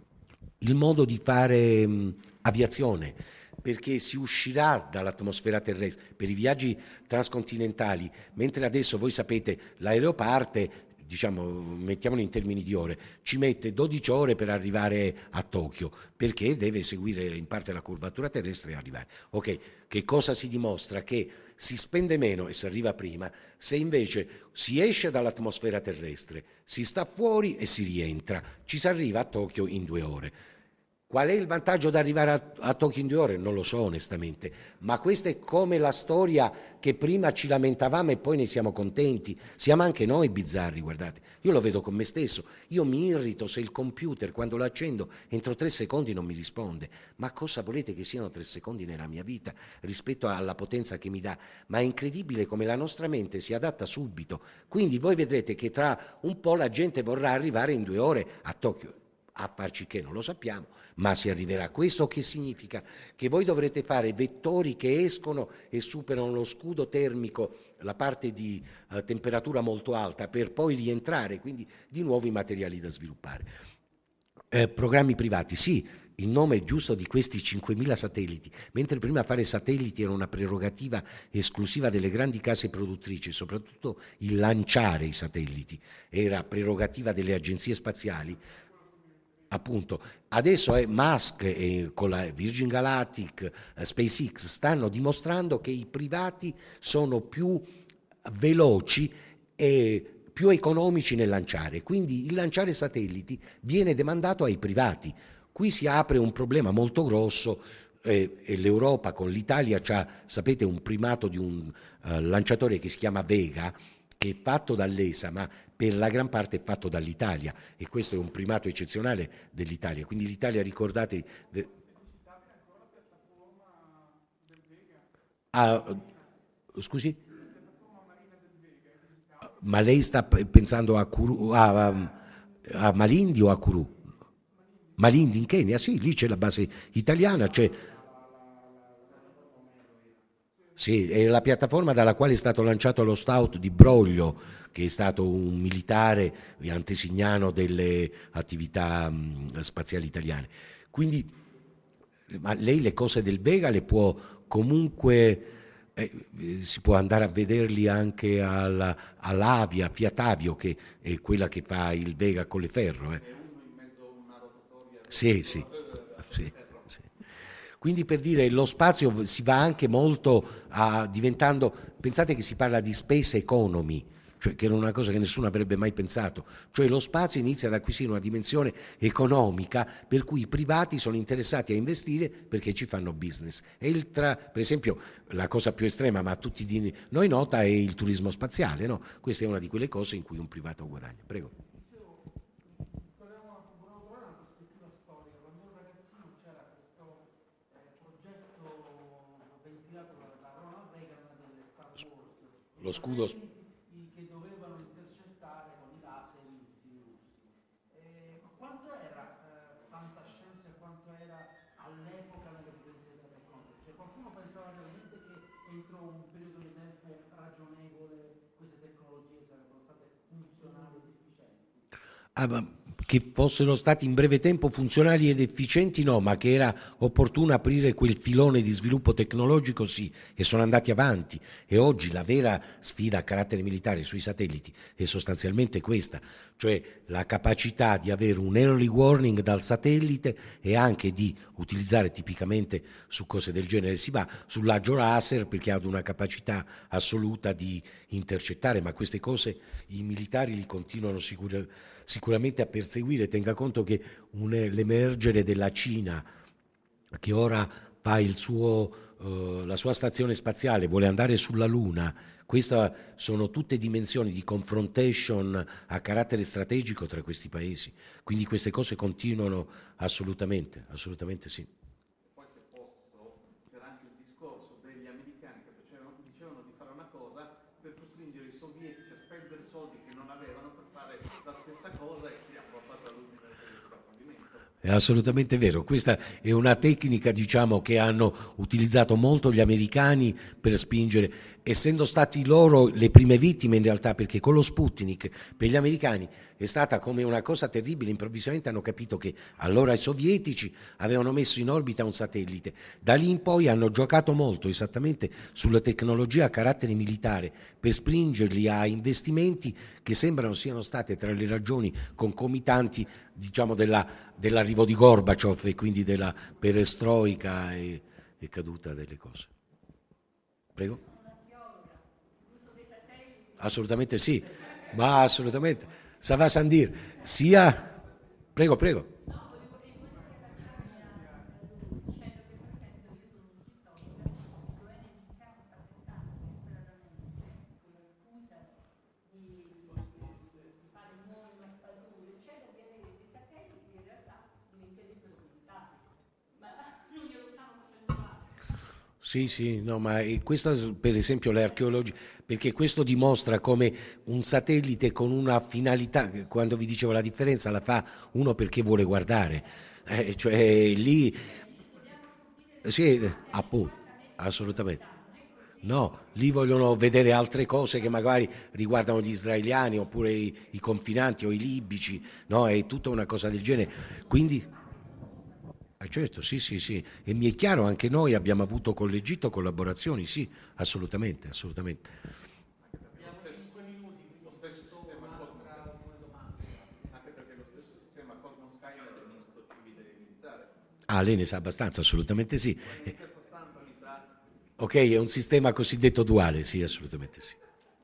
modo di fare aviazione, perché si uscirà dall'atmosfera terrestre per i viaggi transcontinentali, mentre adesso voi sapete l'aereo parte, diciamo, mettiamolo in termini di ore, ci mette 12 ore per arrivare a Tokyo, perché deve seguire in parte la curvatura terrestre e arrivare. Ok, che cosa si dimostra? Che si spende meno e si arriva prima, se invece si esce dall'atmosfera terrestre, si sta fuori e si rientra, ci si arriva a Tokyo in 2 ore. Qual è il vantaggio di arrivare a Tokyo in 2 ore? Non lo so onestamente, ma questa è come la storia che prima ci lamentavamo e poi ne siamo contenti. Siamo anche noi bizzarri, guardate. Io lo vedo con me stesso. Io mi irrito se il computer, quando lo accendo, entro 3 secondi non mi risponde. Ma cosa volete che siano 3 secondi nella mia vita rispetto alla potenza che mi dà? Ma è incredibile come la nostra mente si adatta subito. Quindi voi vedrete che tra un po' la gente vorrà arrivare in 2 ore a Tokyo. A farci che non lo sappiamo, ma si arriverà. Questo che significa? Che voi dovrete fare vettori che escono e superano lo scudo termico, la parte di temperatura molto alta, per poi rientrare, quindi di nuovo i materiali da sviluppare. Programmi privati, sì, il nome giusto di questi 5.000 satelliti, mentre prima fare satelliti era una prerogativa esclusiva delle grandi case produttrici, soprattutto il lanciare i satelliti era prerogativa delle agenzie spaziali. Appunto, adesso Musk con la Virgin Galactic, SpaceX stanno dimostrando che i privati sono più veloci e più economici nel lanciare, quindi il lanciare satelliti viene demandato ai privati. Qui si apre un problema molto grosso e l'Europa con l'Italia ha, sapete, un primato di un lanciatore che si chiama Vega, che è fatto dall'ESA, ma per la gran parte è fatto dall'Italia, e questo è un primato eccezionale dell'Italia. Quindi l'Italia, ricordate... scusi? Ma lei sta pensando a Malindi o a Kourou? Malindi in Kenya, sì, lì c'è la base italiana, c'è... Sì, è la piattaforma dalla quale è stato lanciato lo Stout di Broglio, che è stato un militare antesignano delle attività spaziali italiane. Quindi, ma lei le cose del Vega le può comunque Si può andare a vederli anche all'Avia, Fiatavio, che è quella che fa il Vega Colleferro. Sì, sì, sì, sì. Quindi per dire, lo spazio si va anche molto diventando, pensate che si parla di space economy, cioè che era una cosa che nessuno avrebbe mai pensato, cioè lo spazio inizia ad acquisire una dimensione economica per cui i privati sono interessati a investire perché ci fanno business. Per esempio, la cosa più estrema, ma a tutti di noi nota, è il turismo spaziale, no? Questa è una di quelle cose in cui un privato guadagna. Prego. Lo scudo che dovevano intercettare con i laser i missili russi. Ma quanto era fantascienza e quanto era all'epoca nelle difese della tecnologia? Cioè, qualcuno pensava realmente che entro un periodo di tempo ragionevole queste tecnologie sarebbero state funzionali ed efficienti? Che fossero stati in breve tempo funzionali ed efficienti no, ma che era opportuno aprire quel filone di sviluppo tecnologico sì, e sono andati avanti, e oggi la vera sfida a carattere militare sui satelliti è sostanzialmente questa, cioè la capacità di avere un early warning dal satellite e anche di utilizzare, tipicamente su cose del genere si va sul raggio laser, perché ha una capacità assoluta di intercettare, ma queste cose i militari li continuano sicuramente a perseguire. Tenga conto che l'emergere della Cina, che ora fa la sua stazione spaziale, vuole andare sulla Luna, queste sono tutte dimensioni di confrontation a carattere strategico tra questi paesi, quindi queste cose continuano assolutamente sì. Poi se posso, c'era anche il discorso degli americani che dicevano di fare una cosa per costringere i sovietici a spendere soldi che non avevano per fare la stessa cosa, e che ha portato all'ultimo fallimento. È assolutamente vero, questa è una tecnica, diciamo, che hanno utilizzato molto gli americani per spingere, essendo stati loro le prime vittime in realtà, perché con lo Sputnik per gli americani è stata come una cosa terribile. Improvvisamente hanno capito che allora i sovietici avevano messo in orbita un satellite, da lì in poi hanno giocato molto esattamente sulla tecnologia a carattere militare per spingerli a investimenti che sembrano siano state tra le ragioni concomitanti, diciamo, dell'arrivo di Gorbaciov e quindi della perestroica e caduta delle cose. Prego? Assolutamente sì, ma assolutamente. Sava Sandir, sia... Prego. Sì, no, ma questo per esempio l'archeologia, perché questo dimostra come un satellite con una finalità, quando vi dicevo la differenza, la fa uno perché vuole guardare, cioè lì, sì, appunto, assolutamente. No, lì vogliono vedere altre cose che magari riguardano gli israeliani oppure i confinanti o i libici, no? È tutta una cosa del genere. Quindi... certo, sì, e mi è chiaro, anche noi abbiamo avuto con l'Egitto collaborazioni, sì, assolutamente. Abbiamo 5 minuti, lo stesso sistema anche perché lo stesso sistema Cosmos Sky è misto civile e militare. Lei ne sa abbastanza, assolutamente sì. In questa stanza mi sa... Ok, è un sistema cosiddetto duale, sì, assolutamente sì.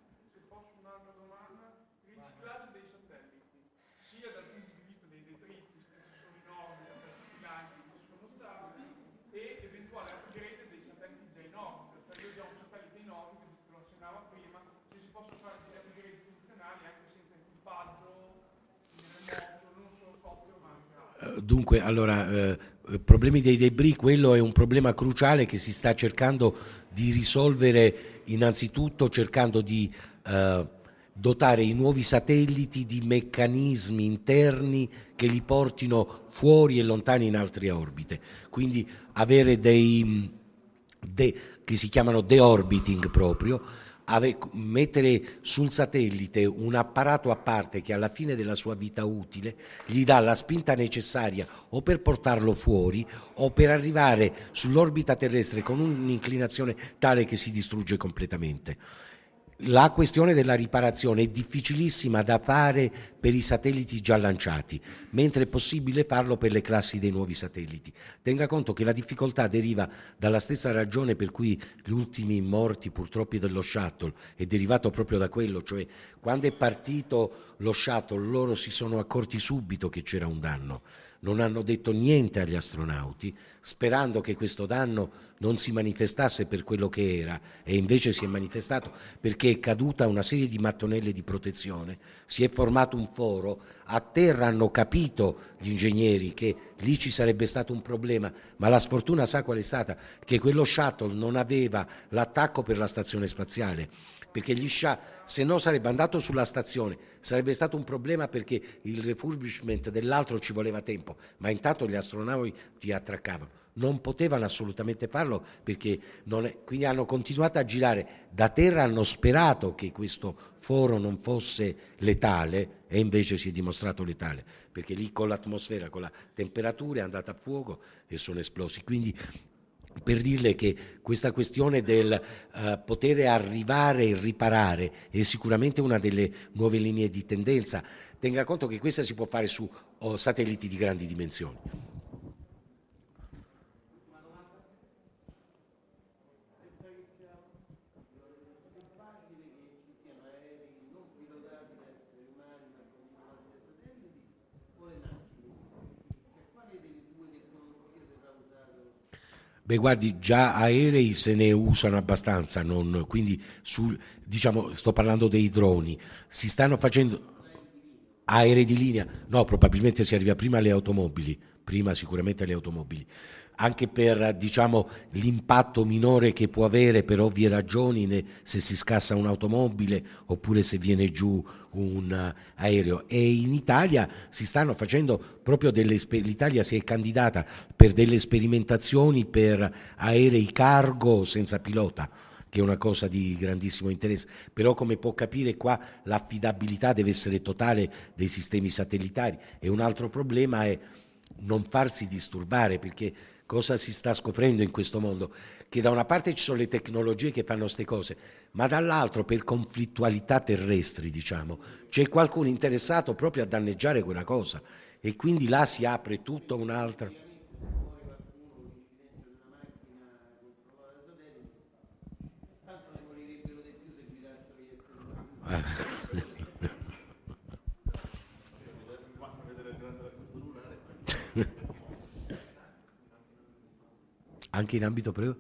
Dunque, allora, problemi dei debris, quello è un problema cruciale che si sta cercando di risolvere, innanzitutto cercando di dotare i nuovi satelliti di meccanismi interni che li portino fuori e lontani in altre orbite, quindi avere che si chiamano deorbiting proprio, mettere sul satellite un apparato a parte che alla fine della sua vita utile gli dà la spinta necessaria o per portarlo fuori o per arrivare sull'orbita terrestre con un'inclinazione tale che si distrugge completamente. La questione della riparazione è difficilissima da fare per i satelliti già lanciati, mentre è possibile farlo per le classi dei nuovi satelliti. Tenga conto che la difficoltà deriva dalla stessa ragione per cui gli ultimi morti purtroppo dello shuttle è derivato proprio da quello, cioè quando è partito lo shuttle loro si sono accorti subito che c'era un danno. Non hanno detto niente agli astronauti, sperando che questo danno non si manifestasse per quello che era, e invece si è manifestato perché è caduta una serie di mattonelle di protezione, si è formato un foro, a terra hanno capito gli ingegneri che lì ci sarebbe stato un problema, ma la sfortuna sa qual è stata? Che quello shuttle non aveva l'attacco per la stazione spaziale, perché se no sarebbe andato sulla stazione, sarebbe stato un problema perché il refurbishment dell'altro ci voleva tempo, ma intanto gli astronauti attraccavano. Non potevano assolutamente farlo perché quindi hanno continuato a girare da terra, hanno sperato che questo foro non fosse letale e invece si è dimostrato letale, perché lì con l'atmosfera, con la temperatura è andata a fuoco e sono esplosi. Quindi per dirle che questa questione del poter arrivare e riparare è sicuramente una delle nuove linee di tendenza. Tenga conto che questa si può fare su satelliti di grandi dimensioni. Beh, guardi, già aerei se ne usano abbastanza, quindi diciamo, sto parlando dei droni, si stanno facendo aerei di linea, no, probabilmente si arriva prima alle automobili, prima sicuramente alle automobili, anche per diciamo l'impatto minore che può avere per ovvie ragioni se si scassa un'automobile oppure se viene giù un aereo. E in Italia si stanno facendo proprio l'Italia si è candidata per delle sperimentazioni per aerei cargo senza pilota, che è una cosa di grandissimo interesse, però come può capire qua l'affidabilità deve essere totale dei sistemi satellitari, e un altro problema è non farsi disturbare, perché cosa si sta scoprendo in questo mondo? Che da una parte ci sono le tecnologie che fanno queste cose, ma dall'altro per conflittualità terrestri, diciamo, c'è qualcuno interessato proprio a danneggiare quella cosa, e quindi là si apre tutta un'altra... Anche in ambito prego?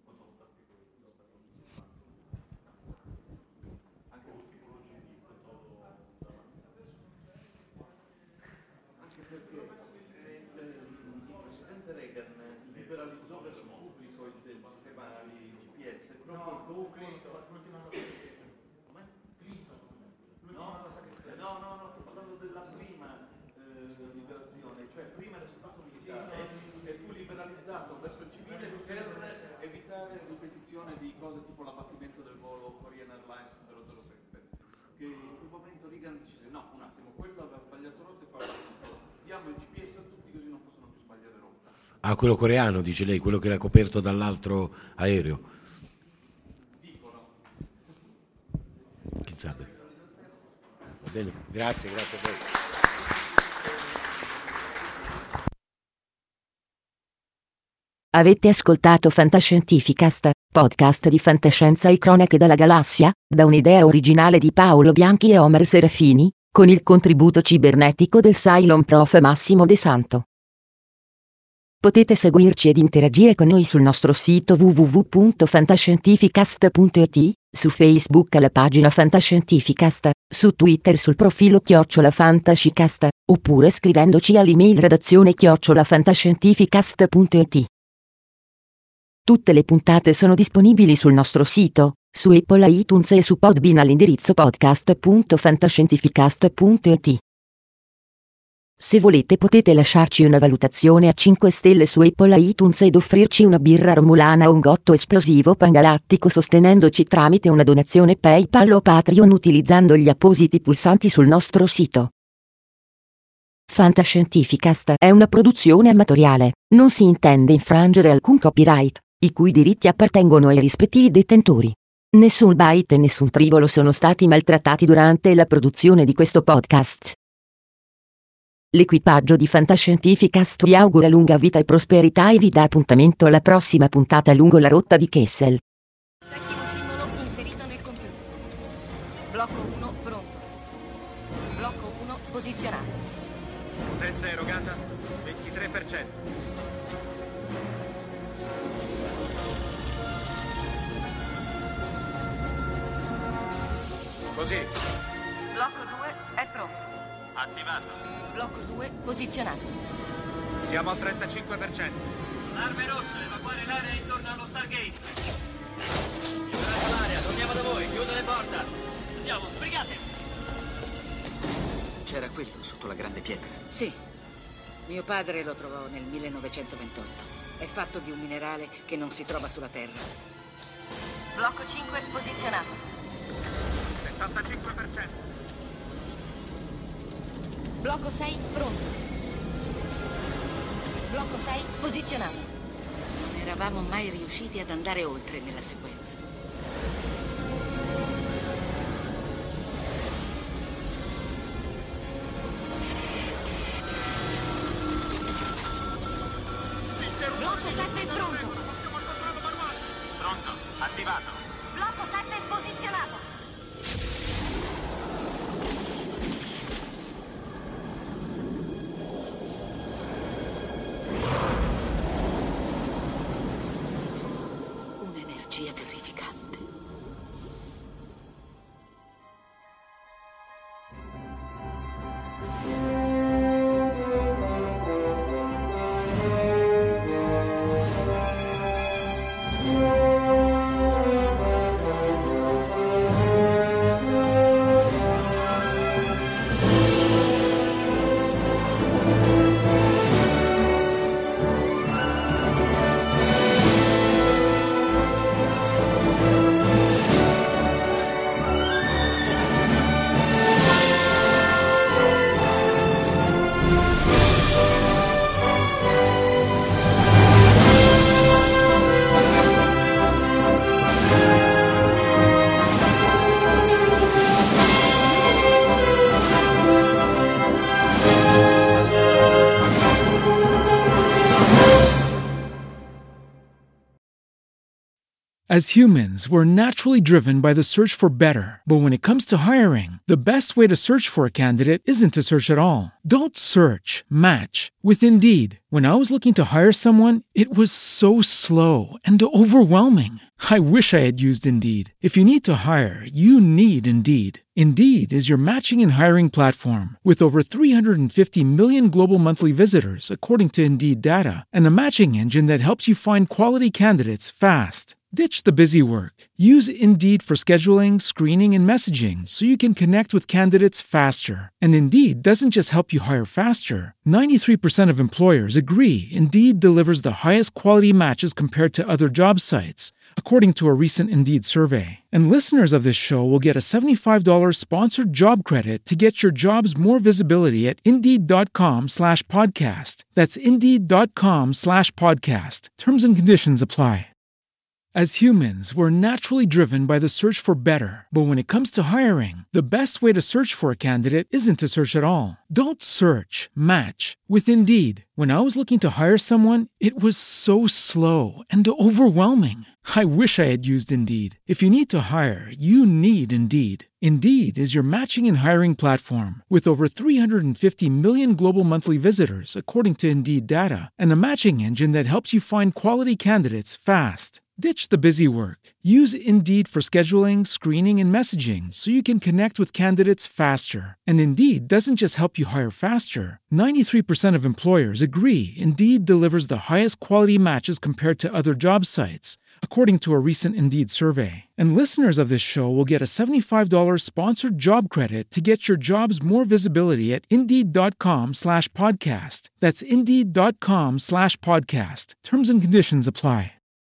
Anche perché il presidente Reagan liberalizzò verso il pubblico il sistema di GPS, proprio dopo... No, sto parlando della prima liberazione, cioè prima era soltanto militare e fu liberalizzato verso il civile per evitare ripetizione di cose tipo l'abbattimento del volo Korean Airlines 007, che in quel momento Reagan dice no, un attimo, quello aveva sbagliato rotta e fa diamo il GPS a tutti così non possono più sbagliare rotta. Ah, quello coreano, dice lei, quello che era coperto dall'altro aereo. Dicono. Chissà. Va bene, grazie a voi. Avete ascoltato Fantascientificast, podcast di fantascienza e cronache dalla galassia, da un'idea originale di Paolo Bianchi e Omer Serafini, con il contributo cibernetico del Cylon Prof. Massimo De Santo. Potete seguirci ed interagire con noi sul nostro sito www.fantascientificast.it, su Facebook alla pagina Fantascientificast, su Twitter sul profilo @fantascicast, oppure scrivendoci all'email redazione@fantascientificast.it. Tutte le puntate sono disponibili sul nostro sito, su Apple iTunes e su Podbean all'indirizzo podcast.fantascientificast.it. Se volete potete lasciarci una valutazione a 5 stelle su Apple iTunes ed offrirci una birra romulana o un gotto esplosivo pangalattico sostenendoci tramite una donazione PayPal o Patreon utilizzando gli appositi pulsanti sul nostro sito. Fantascientificast è una produzione amatoriale, non si intende infrangere alcun copyright, i cui diritti appartengono ai rispettivi detentori. Nessun byte e nessun tribolo sono stati maltrattati durante la produzione di questo podcast. L'equipaggio di Fantascientificast vi augura lunga vita e prosperità e vi dà appuntamento alla prossima puntata lungo la rotta di Kessel. Settimo simbolo inserito nel computer. Blocco 1 pronto. Blocco 1 posizionato. Potenza erogata 23%. Così. Blocco 2 è pronto. Attivato. Blocco 2 posizionato. Siamo al 35%. Arme rosse, evacuare l'area intorno allo Stargate. Liberate l'area, torniamo da voi, chiudo le porte. Andiamo, sbrigate. C'era quello sotto la grande pietra. Sì. Mio padre lo trovò nel 1928. È fatto di un minerale che non si trova sulla Terra. Blocco 5 posizionato. 75%. Blocco 6 pronto. Blocco 6 posizionato. Non eravamo mai riusciti ad andare oltre nella sequenza. Blocco 7 pronto. Pronto, attivato. Blocco 7 posizionato. Un'energia terrificante. As humans, we're naturally driven by the search for better. But when it comes to hiring, the best way to search for a candidate isn't to search at all. Don't search, match with Indeed. When I was looking to hire someone, it was so slow and overwhelming. I wish I had used Indeed. If you need to hire, you need Indeed. Indeed is your matching and hiring platform with over 350 million global monthly visitors, according to Indeed data, and a matching engine that helps you find quality candidates fast. Ditch the busy work. Use Indeed for scheduling, screening, and messaging so you can connect with candidates faster. And Indeed doesn't just help you hire faster. 93% of employers agree Indeed delivers the highest quality matches compared to other job sites, according to a recent Indeed survey. And listeners of this show will get a $75 sponsored job credit to get your jobs more visibility at Indeed.com/podcast. That's Indeed.com/podcast. Terms and conditions apply. As humans, we're naturally driven by the search for better. But when it comes to hiring, the best way to search for a candidate isn't to search at all. Don't search, match with Indeed. When I was looking to hire someone, it was so slow and overwhelming. I wish I had used Indeed. If you need to hire, you need Indeed. Indeed is your matching and hiring platform with over 350 million global monthly visitors, according to Indeed data, and a matching engine that helps you find quality candidates fast. Ditch the busy work. Use Indeed for scheduling, screening, and messaging so you can connect with candidates faster. And Indeed doesn't just help you hire faster. 93% of employers agree Indeed delivers the highest quality matches compared to other job sites, according to a recent Indeed survey. And listeners of this show will get a $75 sponsored job credit to get your jobs more visibility at Indeed.com/podcast. That's Indeed.com/podcast. Terms and conditions apply.